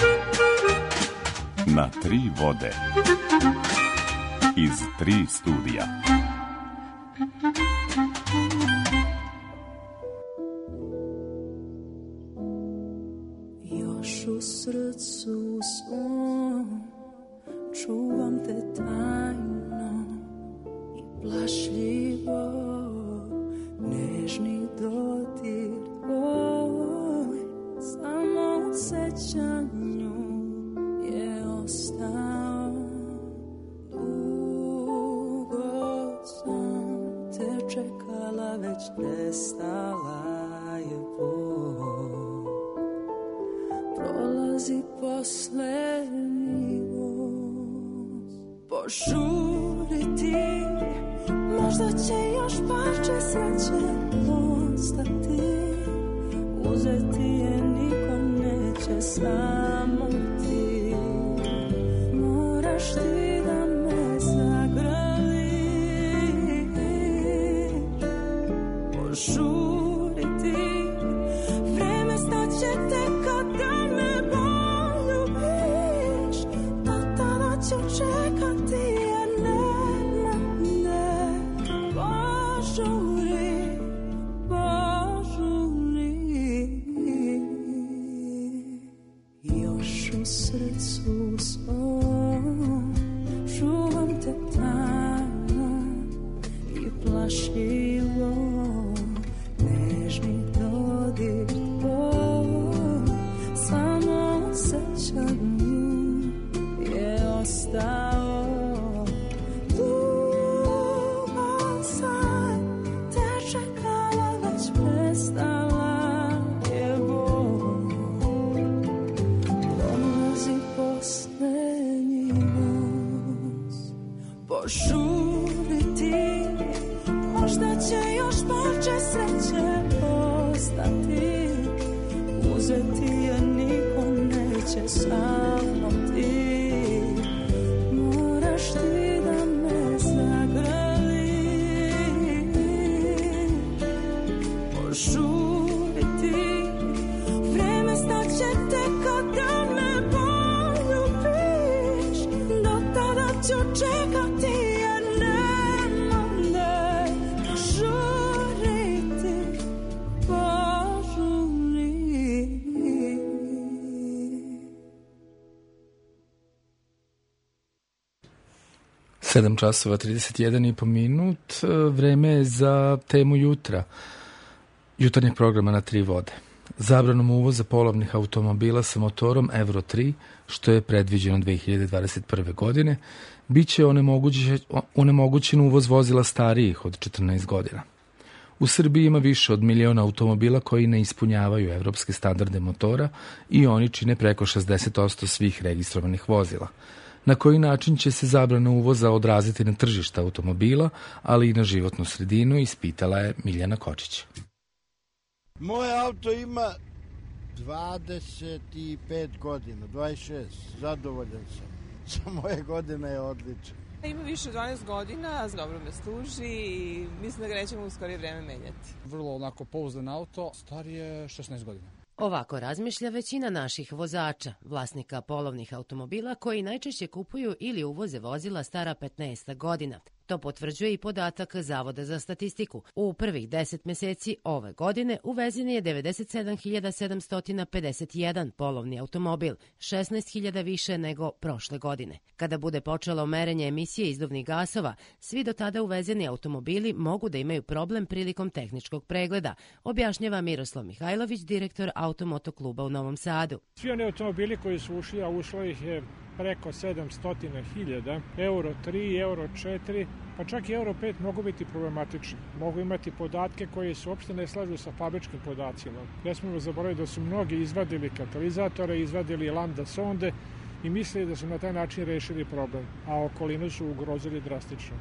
Na tri vode. Iz tri studija. Još u srcu svom čuvam te tajno i plašljivo, nežni dodir tvoj, samo u sećanju je ostao. Dugo sam te čekala, već nestala je bol. Prolazi poslednji voz, požuriti, možda će još parče sreće ostati. Uzeti je niko neće, samo ti. Moraš ti da me zagrliš, požuriti, vreme staće tek kada me poljubiš. Do tada ću čekati, jer nema ne. Požuri, požuri. Još u srcu svom čuvam te tajno i plašljivo, nežni dodir tvoj, samo u sećanju je ostao. Dugo sam te čekala, već prestala je bol. Prolazi poslednji voz, požuriti, možda će još parče sreće ostati. Uzeti je niko neće, samo ti. Moraš ti da me zagrliš, požuriti, vreme staće tek kada me poljubiš. Do tada ću čekati, jer nema ne. Požuriti, požuri. 7 časova 31,5 minut. Vreme je za temu jutra. Jutarnjeg programa na tri vode. Zabranom uvoza polovnih automobila sa motorom Euro 3, što je predviđeno 2021. godine, bit će onemogućen uvoz vozila starijih od 14 godina. U Srbiji ima više od 1 miliona automobila koji ne ispunjavaju evropske standarde motora i oni čine preko 60% svih registrovanih vozila. Na koji način će se zabrana uvoza odraziti na tržište automobila, ali i na životnu sredinu, ispitala je Miljana Kočić. Moje auto ima 25 godina, 26, zadovoljan sam. Za moje godine je odličan. Ima više od 12 godina, dobro me služi i mislim da ga nećemo u skorije vreme menjati. Vrlo onako pouzdan auto, star je 16 godina. Ovako razmišlja većina naših vozača, vlasnika polovnih automobila koji najčešće kupuju ili uvoze vozila stara 15 godina. To potvrđuje i podatak Zavoda za statistiku. U prvih 10 meseci ove godine uvezen je 97.751 polovni automobil, 16.000 više nego prošle godine. Kada bude počelo merenje emisije izduvnih gasova, svi do tada uvezeni automobili mogu da imaju problem prilikom tehničkog pregleda, objašnjava Miroslav Mihajlović, direktor Automoto kluba u Novom Sadu. Svi oni automobili koji su ušli, a ušlo ih je preko 700.000, Euro 3, Euro 4, pa čak i Euro 5 mogu biti problematični. Mogu imati podatke koje se uopšte ne slažu sa fabričkim podacima. Ne smemo zaboraviti da su mnogi izvadili katalizatore, izvadili lambda sonde i mislili da su na taj način rešili problem, a okolinu su ugrozili drastično.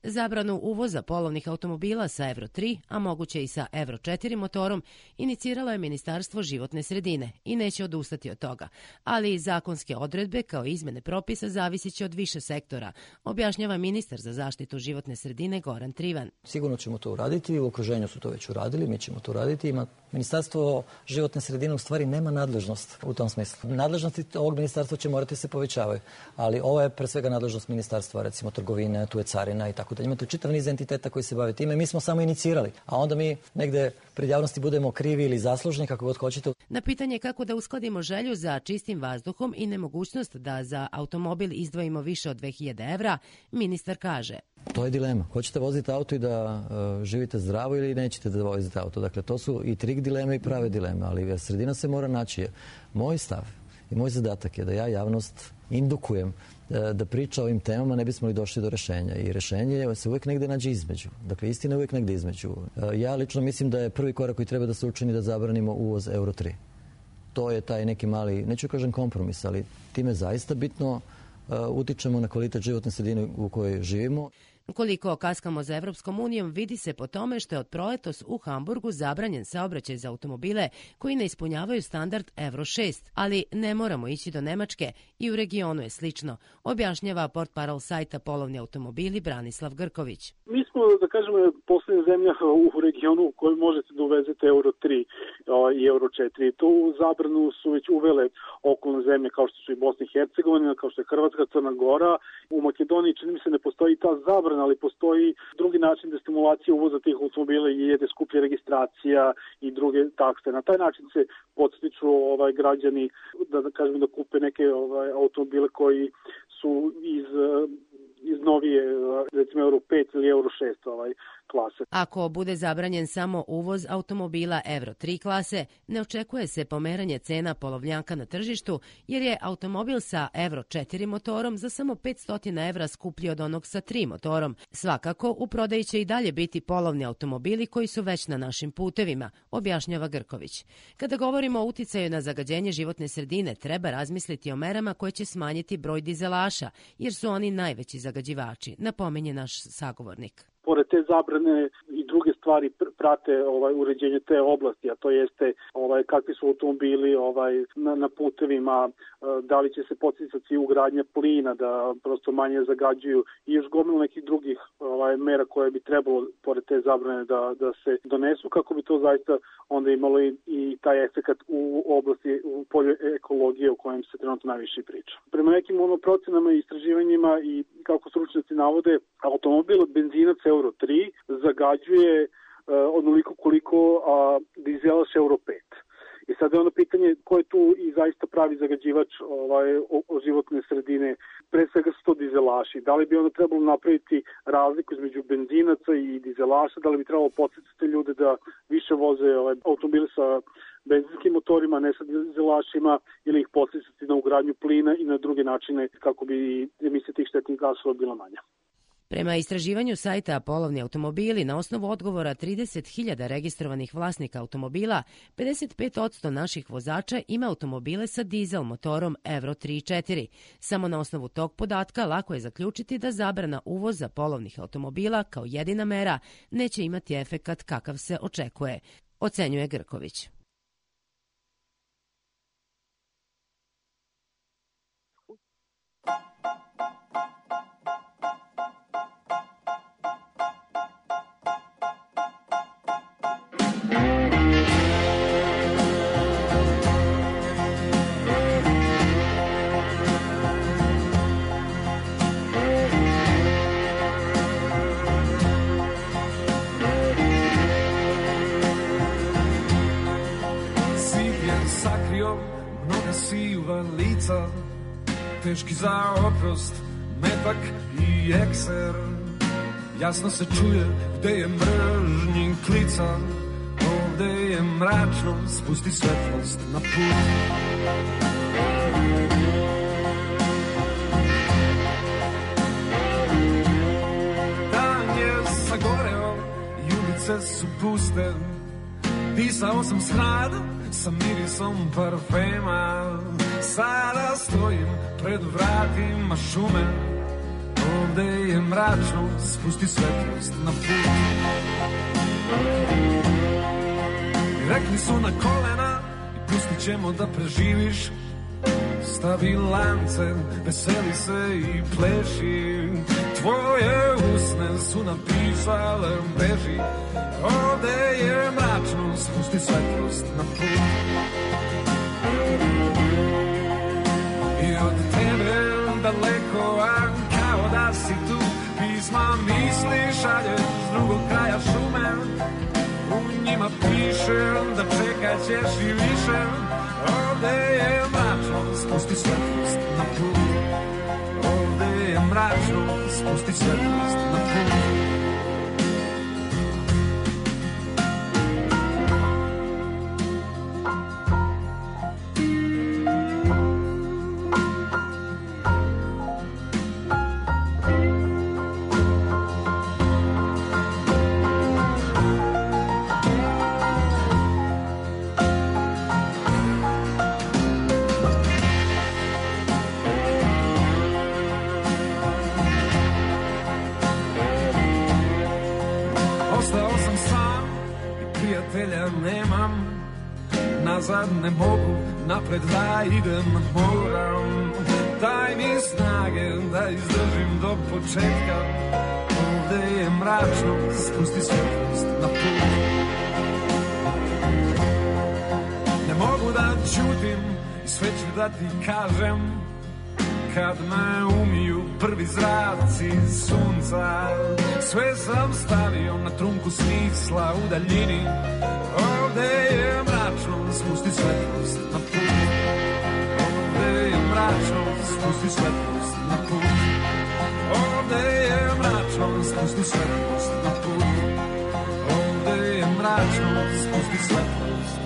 Zabranu uvoza polovnih automobila sa Euro 3, a moguće i sa Euro 4 motorom, iniciralo je Ministarstvo životne sredine i neće odustati od toga, ali i zakonske odredbe kao izmene propisa zavisit će od više sektora, objašnjava ministar za zaštitu životne sredine Goran Trivan. Sigurno ćemo to uraditi, u okruženju su to već uradili, mi ćemo to uraditi. Ministarstvo životne sredine u stvari nema nadležnost u tom smislu. Nadležnosti ovog ministarstva će morati se povećavaju, ali ovo je pre svega nadležnost ministarstva, recimo trgovine, tu je carina i tako da. Imate čitav niz entiteta koji se bave time, mi smo samo inicirali, a onda mi negde pred javnosti budemo krivi ili zaslužni, kako god hoćete. Na pitanje kako da uskladimo želju za čistim vazduhom i nemogućnost da za automobil izdvojimo više od 2000 evra, ministar kaže: To je dilema. Hoćete voziti auto i da živite zdravo ili nećete da vozite auto. Dakle, to su i trik dileme i prave dileme, ali sredina se mora naći. Moj stav i moj zadatak je da ja javnost indukujem da priča o ovim temama, ne bismo li došli do rešenja. I rešenje se uvijek negde nađe između. Dakle, istina je uvijek negde između. Ja lično mislim da je prvi korak koji treba da se učini da zabranimo uvoz Euro 3. To je taj neki mali, neću kažem kompromis, ali time zaista bitno utičemo na kvalitet životne sredine u kojoj živimo. Koliko kaskamo za Evropskom unijom vidi se po tome što je od proletos u Hamburgu zabranjen saobraćaj za automobile koji ne ispunjavaju standard Euro 6, ali ne moramo ići do Nemačke i u regionu je slično, objašnjava portparol sajta Polovni automobili Branislav Grković. Mi smo, da kažemo, poslednja zemlja u regionu u kojoj možete da uvezete Euro 3 i Euro 4. Tu zabranu su već uvele okolne zemlje kao što su i Bosna i Hercegovina, kao što je Hrvatska, Crna Gora. U Makedoniji čini mi se ne postoji ta zabrana, ali postoji drugi način destimulacije uvoza tih automobila i jede skuplja registracija i druge takse. Na taj način se podstiču građani da kažem da kupe neke automobile koji su iz novije, recimo Euro 5 ili Euro 6 klase. Ako bude zabranjen samo uvoz automobila Euro 3 klase, ne očekuje se pomeranje cena polovljanka na tržištu, jer je automobil sa Euro 4 motorom za samo 500 evra skuplji od onog sa 3 motorom. Svakako, u prodaji će i dalje biti polovni automobili koji su već na našim putevima, objašnjava Grković. Kada govorimo o uticaju na zagađenje životne sredine, treba razmisliti o merama koje će smanjiti broj dizelaša, jer su oni najveći zagađivači, napominje naš sagovornik. Pored te zabrane i druge stvari prate uređenje te oblasti, a to jeste kakvi su automobili na putevima, da li će se podsticati ugradnja plina da prosto manje zagađuju i još gomila nekih drugih mera koje bi trebalo pored te zabrane da se donesu kako bi to zaista onda imalo i taj efekat u oblasti, u polju ekologije o kojem se trenutno najviše priča. Prema nekim procenama i istraživanjima i kako stručnjaci navode, automobil od benzinac Euro 3 zagađuje onoliko koliko dizelaš Euro 5. I sad je ono pitanje ko je tu i zaista pravi zagađivač o životne sredine. Pre svega su to dizelaši. Da li bi onda trebalo napraviti razliku između benzinaca i dizelaša? Da li bi trebalo podsjetiti ljude da više voze automobile sa benzinskim motorima, ne sa dizelašima, ili ih podsjetiti na ugradnju plina i na druge načine kako bi emisija tih štetnih gasova bila manja. Prema istraživanju sajta Polovni automobili, na osnovu odgovora 30.000 registrovanih vlasnika automobila, 55% naših vozača ima automobile sa dizel motorom Euro 3.4. Samo na osnovu tog podatka lako je zaključiti da zabrana uvoza polovnih automobila kao jedina mera neće imati efekat kakav se očekuje, ocenjuje Grković. Siva lica, teški za oprost, metak i ekser. Jasno se čuje gde je mržnji klica, ovde je mračno, spusti svetlost na put. Dan je sagoreo i ulice su puste, disao sam smrad sa mirisom parfema. Sada stojim pred vratima šume, Ovde je mračno, spusti svetlost na put. Rekli su na kolena i pustit ćemo da preživiš. Stavi lance, veseli se i pleši. Tvoje usne su napisale beži. Ovde je mračno, spusti svetlost na put. I od tebe daleko, a kao da si tu. Pisma misli šalje s drugog kraja šume. U njima piše da čekat ćeš i više. Ovde je mračno, spusti svetlost na put. Ovde je mračno, spusti svetlost na put. Nazad ne mogu, napred da idem moram. Daj mi snage da izdržim do početka. Ovde je mračno, spusti svetlost na put. Ne mogu da ćutim i sve ću da ti kažem. Kad me umiju prvi zraci sunca, sve sam stavio na trunku smisla u daljini. Ovde je mračno, spusti svetlost na put. Ovde je mračno, spusti svetlost na put. Ovde je mračno, spusti svetlost na put. Ovde je mračno, spusti svetlost.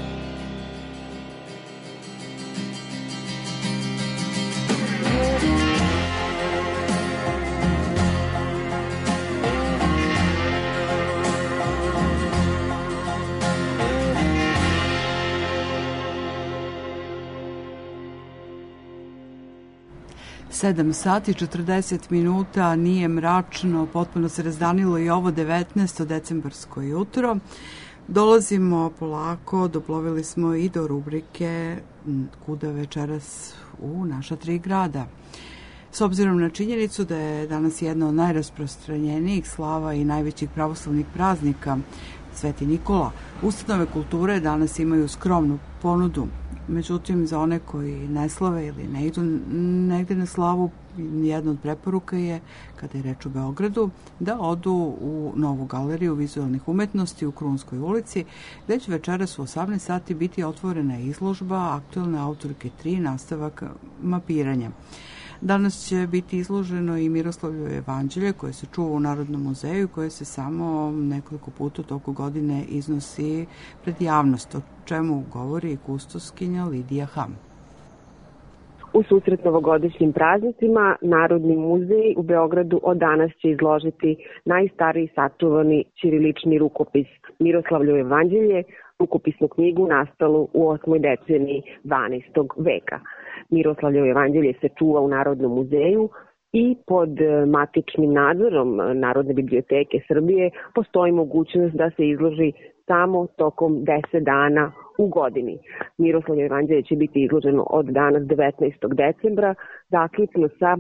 Sedam sati 40 minuta, nije mračno, potpuno se razdanilo i ovo 19. decembarsko jutro. Dolazimo polako, doplovili smo i do rubrike Kuda večeras u naša tri grada. S obzirom na činjenicu da je danas jedna od najrasprostranjenijih slava i najvećih pravoslavnih praznika, Sveti Nikola, ustanove kulture danas imaju skromnu ponudu. Međutim, za one koji ne slave ili ne idu negde na slavu, jedna od preporuka je, kada je reč o Beogradu, da odu u Novu galeriju vizualnih umetnosti u Krunskoj ulici, gde će večeras u 18 sati biti otvorena izložba aktuelne autorke 3, nastavak mapiranja. Danas će biti izloženo i Miroslavljevo evanđelje koje se čuva u Narodnom muzeju, koje se samo nekoliko puta u toku godine iznosi pred javnost, o čemu govori kustoskinja Lidija Ham. U susret novogodišnjim praznicima Narodni muzej u Beogradu od danas će izložiti najstariji sačuvani ćirilični rukopis Miroslavljevo evanđelje, rukopisnu knjigu nastalu u 8. deceniji 12. veka. Miroslavljevo evanđelje se čuva u Narodnom muzeju i pod matičnim nadzorom Narodne biblioteke Srbije postoji mogućnost da se izloži samo tokom 10 dana u godini. Miroslavljevo evanđelje će biti izloženo od danas 19. decembra, zaključno sa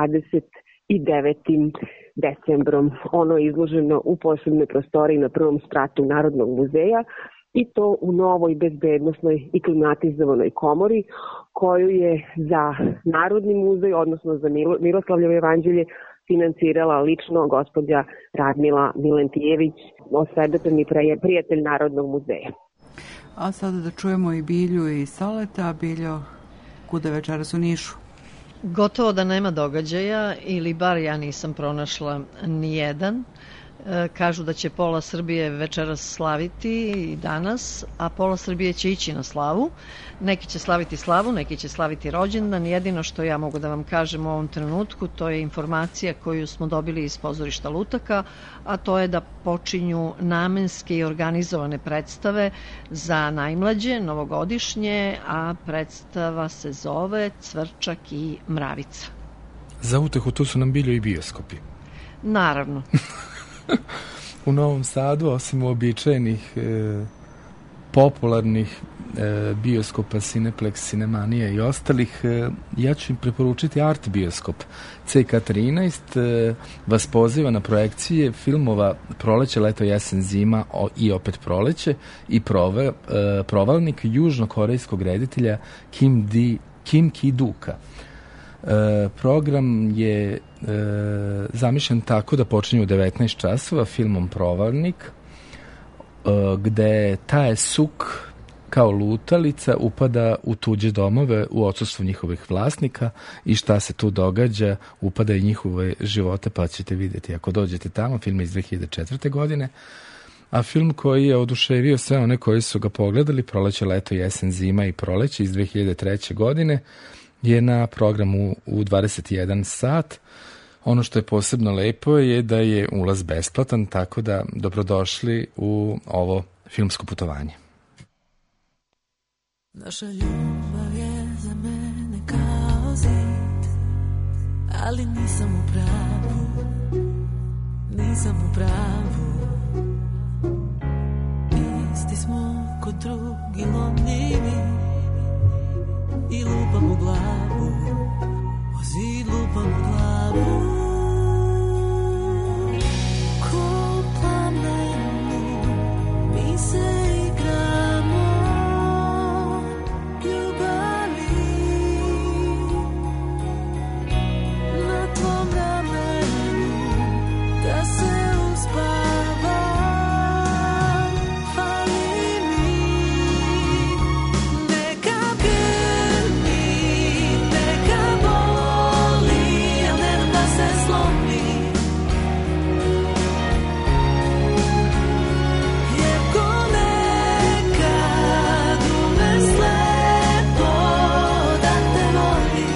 29. decembrom. Ono je izloženo u posebnoj prostoriji na prvom spratu Narodnog muzeja i to u novoj bezbednosnoj i klimatizovanoj komori koju je za Narodni muzej, odnosno za Miroslavljevo evanđelje, financirala lično gospođa Radmila Milentijević, osvedočeni prijatelj Narodnog muzeja. A sada da čujemo i Bilju i Saleta. Biljo, kuda večeras u Nišu? Gotovo da nema događaja, ili bar ja nisam pronašla nijedan. Kažu da će pola Srbije večeras slaviti i danas, a pola Srbije će ići na slavu. Neki će slaviti slavu, neki će slaviti rođendan. Jedino što ja mogu da vam kažem u ovom trenutku, to je informacija koju smo dobili iz pozorišta Lutaka, a to je da počinju namenske i organizovane predstave za najmlađe, novogodišnje, a predstava se zove Cvrčak i Mravica. Za utehu tu su nam bili i bioskopi. Naravno. U Novom Sadu, osim uobičajenih popularnih bioskopa Cineplex, Cinemanija i ostalih, ja ću im preporučiti Art bioskop. CK13 vas poziva na projekcije filmova Proleće, leto, jesen, zima i opet Proleće i Provalnik južnokorejskog reditelja Kim Ki-duka. Program je zamišljen tako da počinje u 19 časova filmom Provalnik, gde Tae Suk kao lutalica upada u tuđe domove u odsustvu njihovih vlasnika i šta se tu događa, upada i njihove živote, pa ćete vidjeti ako dođete tamo. Film je iz 2004. godine, a film koji je oduševio sve one koji su ga pogledali, Proleće, leto, jesen, zima i Proleće iz 2003. godine, je na programu u 21 sat. Ono što je posebno lepo je da je ulaz besplatan, tako da dobrodošli u ovo filmsko putovanje. Naša ljubav je za mene kao zid, ali nisam u pravu, nisam u pravu. Isti smo kod drugi lomljivi i lupam u glavu, o zid lupam u glavu. Ko plamenu mi se igramo ljubavi, na tvom ramenu da se uspava, fali mi. Neka grmi, neka boli, a ne dam da se slomi. Jer ko nekad ume slepo da te voli.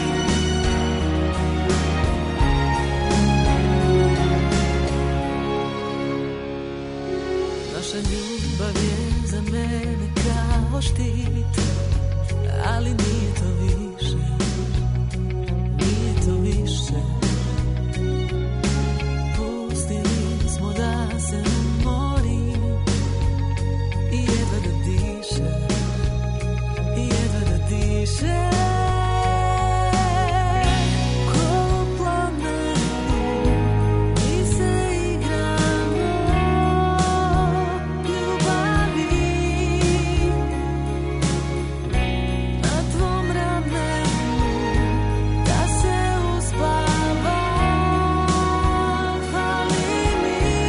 Naša ljubav je za mene kao štit, ali nije to više, nije to više. Pustili smo da se mori i jedva da diše, i jedva da diše. Ko plamenu mi se igramo ljubavi, na tvom ramenu da se uspava, fali mi.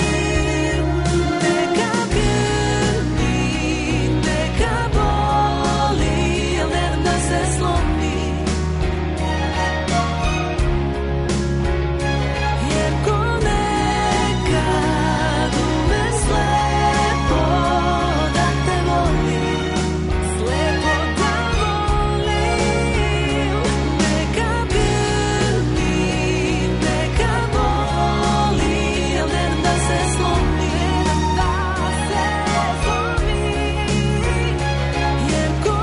Neka grmi, neka boli, al ne dam da se slomi. Jer ko nekad ume slepo da te voli, slepo da volim. Neka grmi, neka boli, al ne dam da se slomi, da se slomi. Jer ko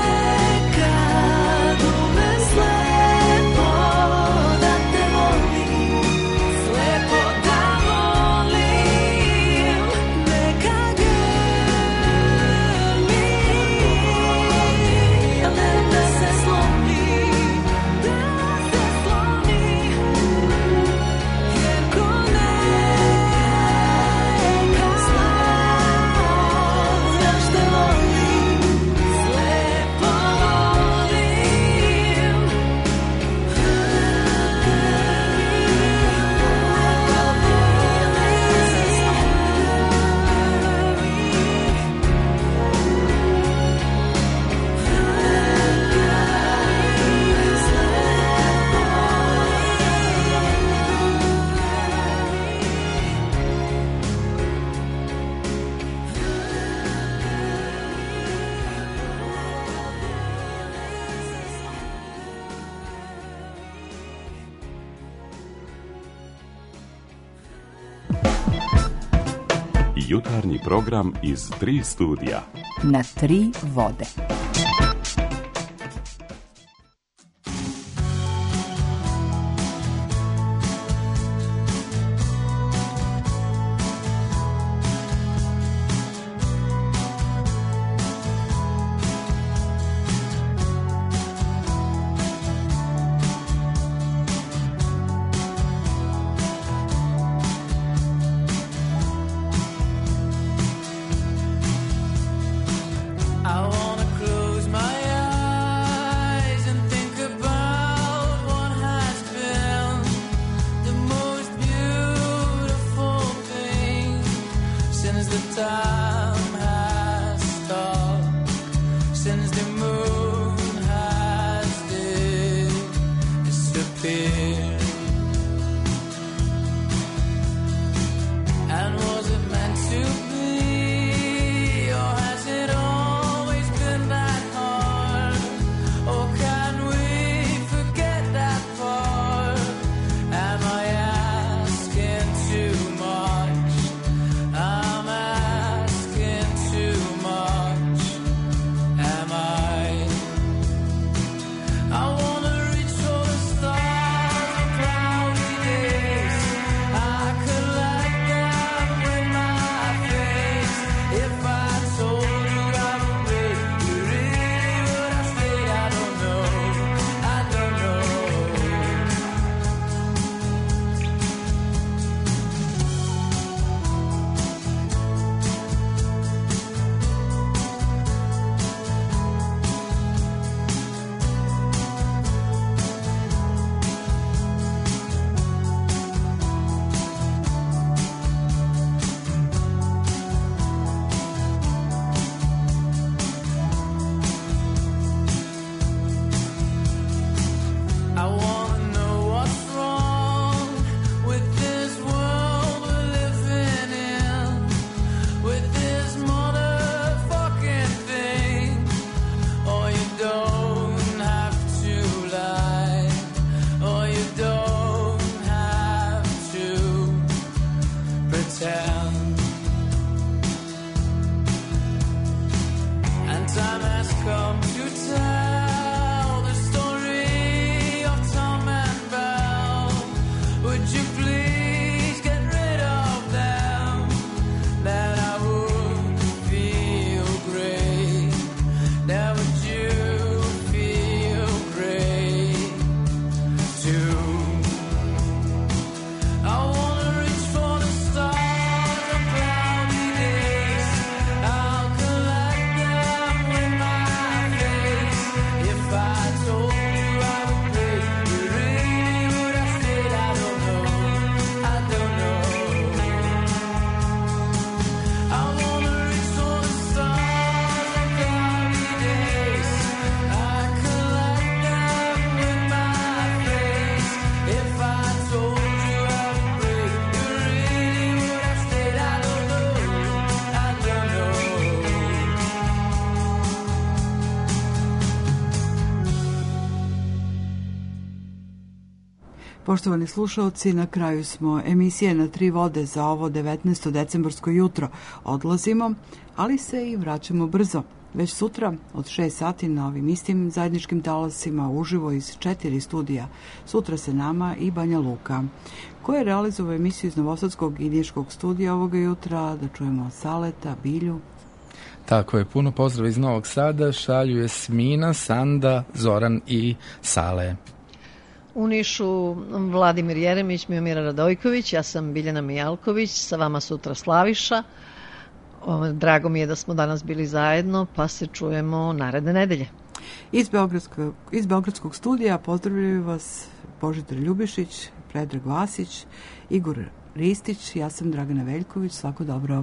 nekad ume slepo da te voli, slepo da volim. Neka grmi, al ne dam da se slomi, da se slomi. Jer ko nekad znaš te volim, slepo volim. Jutarnji program iz 3 studija. Na 3 vode. time has stopped since the moon has disappeared. And was it meant to be, or has it always been that hard? Or can we forget that part? Am I asking too much? I'm asking too much. Am I? I wanna reach for the stars on cloudy days. I could let them in my face. If I told you I would break, you really would have stayed. I don't know. I don't know. I wanna know what's wrong with this world we're living in, with this motherfucking thing. Oh, you don't have to lie, oh, you don't have to pretend. And time has come to tell the story of Tom and Bell. Would you please get rid of them? Then I would feel great. Then would you feel great too? I wanna reach for the stars on cloudy days. I'll collect them with my face. If I told you I would break, you really would have stayed. I don't know. I don't know. I wanna reach for the stars on cloudy days. I collect them with my face. If I told you I would break, you really would have stayed. I don't know. I don't know. Poštovani slušaoci, na kraju smo emisije Na tri vode za ovo 19. decembarsko jutro. Odlazimo, ali se i vraćamo brzo. Već sutra od 6 sati na ovim istim zajedničkim talasima uživo iz 4 studija. Sutra se nama i Banja Luka. Ko je realizovao emisiju iz Novosadskog i Niškog studija ovoga jutra? Da čujemo Saleta, Bilju. Tako je, puno pozdrava iz Novog Sada, šalju Jasmina, Sanda, Zoran i Sale. U Nišu Vladimir Jeremić, Miomira Radojković, ja sam Biljana Mijalković, sa vama sutra Slaviša. Drago mi je da smo danas bili zajedno, pa se čujemo naredne nedelje. Iz Beogradskog studija pozdravljaju vas Božidar Ljubišić, Predrag Vasić, Igor Ristić, ja sam Dragana Veljković, svako dobro.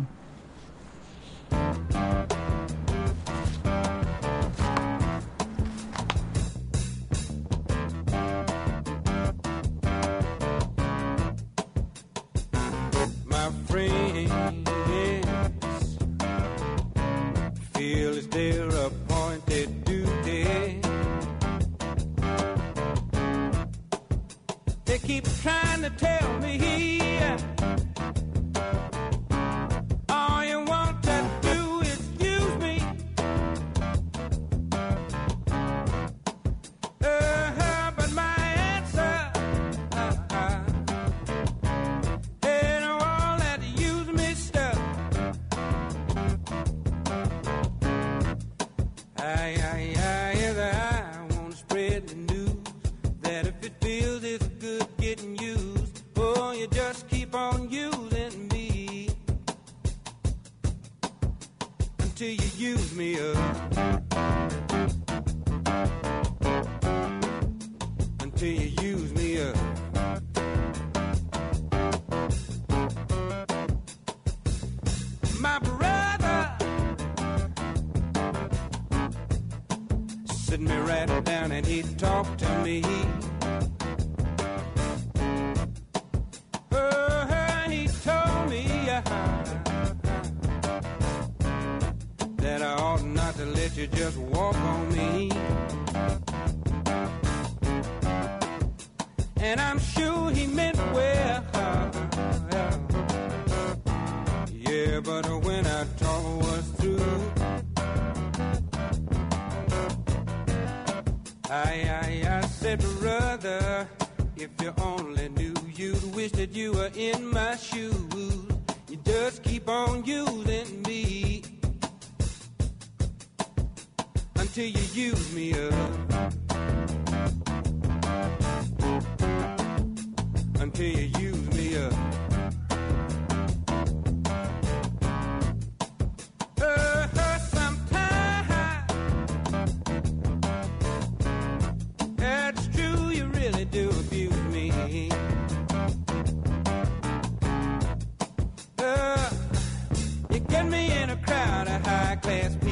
My friends feel it's their appointed duty. They keep trying to tell me all you want to do is use me. But my answer ain't all that use me stuff. I want to spread the news that if it feels it's good getting used, oh, you just keep on using me until you use me up. Until you use me up. My breath that he talked to me. He told me that I ought not to let you just walk on me. And I'm sure he meant well. Yeah, but when our talk was through, I said, brother, if you only knew, you'd wish that you were in my shoes. You just keep on using me until you use me up. Until you use me up. Sometimes that's true, you really do abuse me. You get me in a crowd of high-class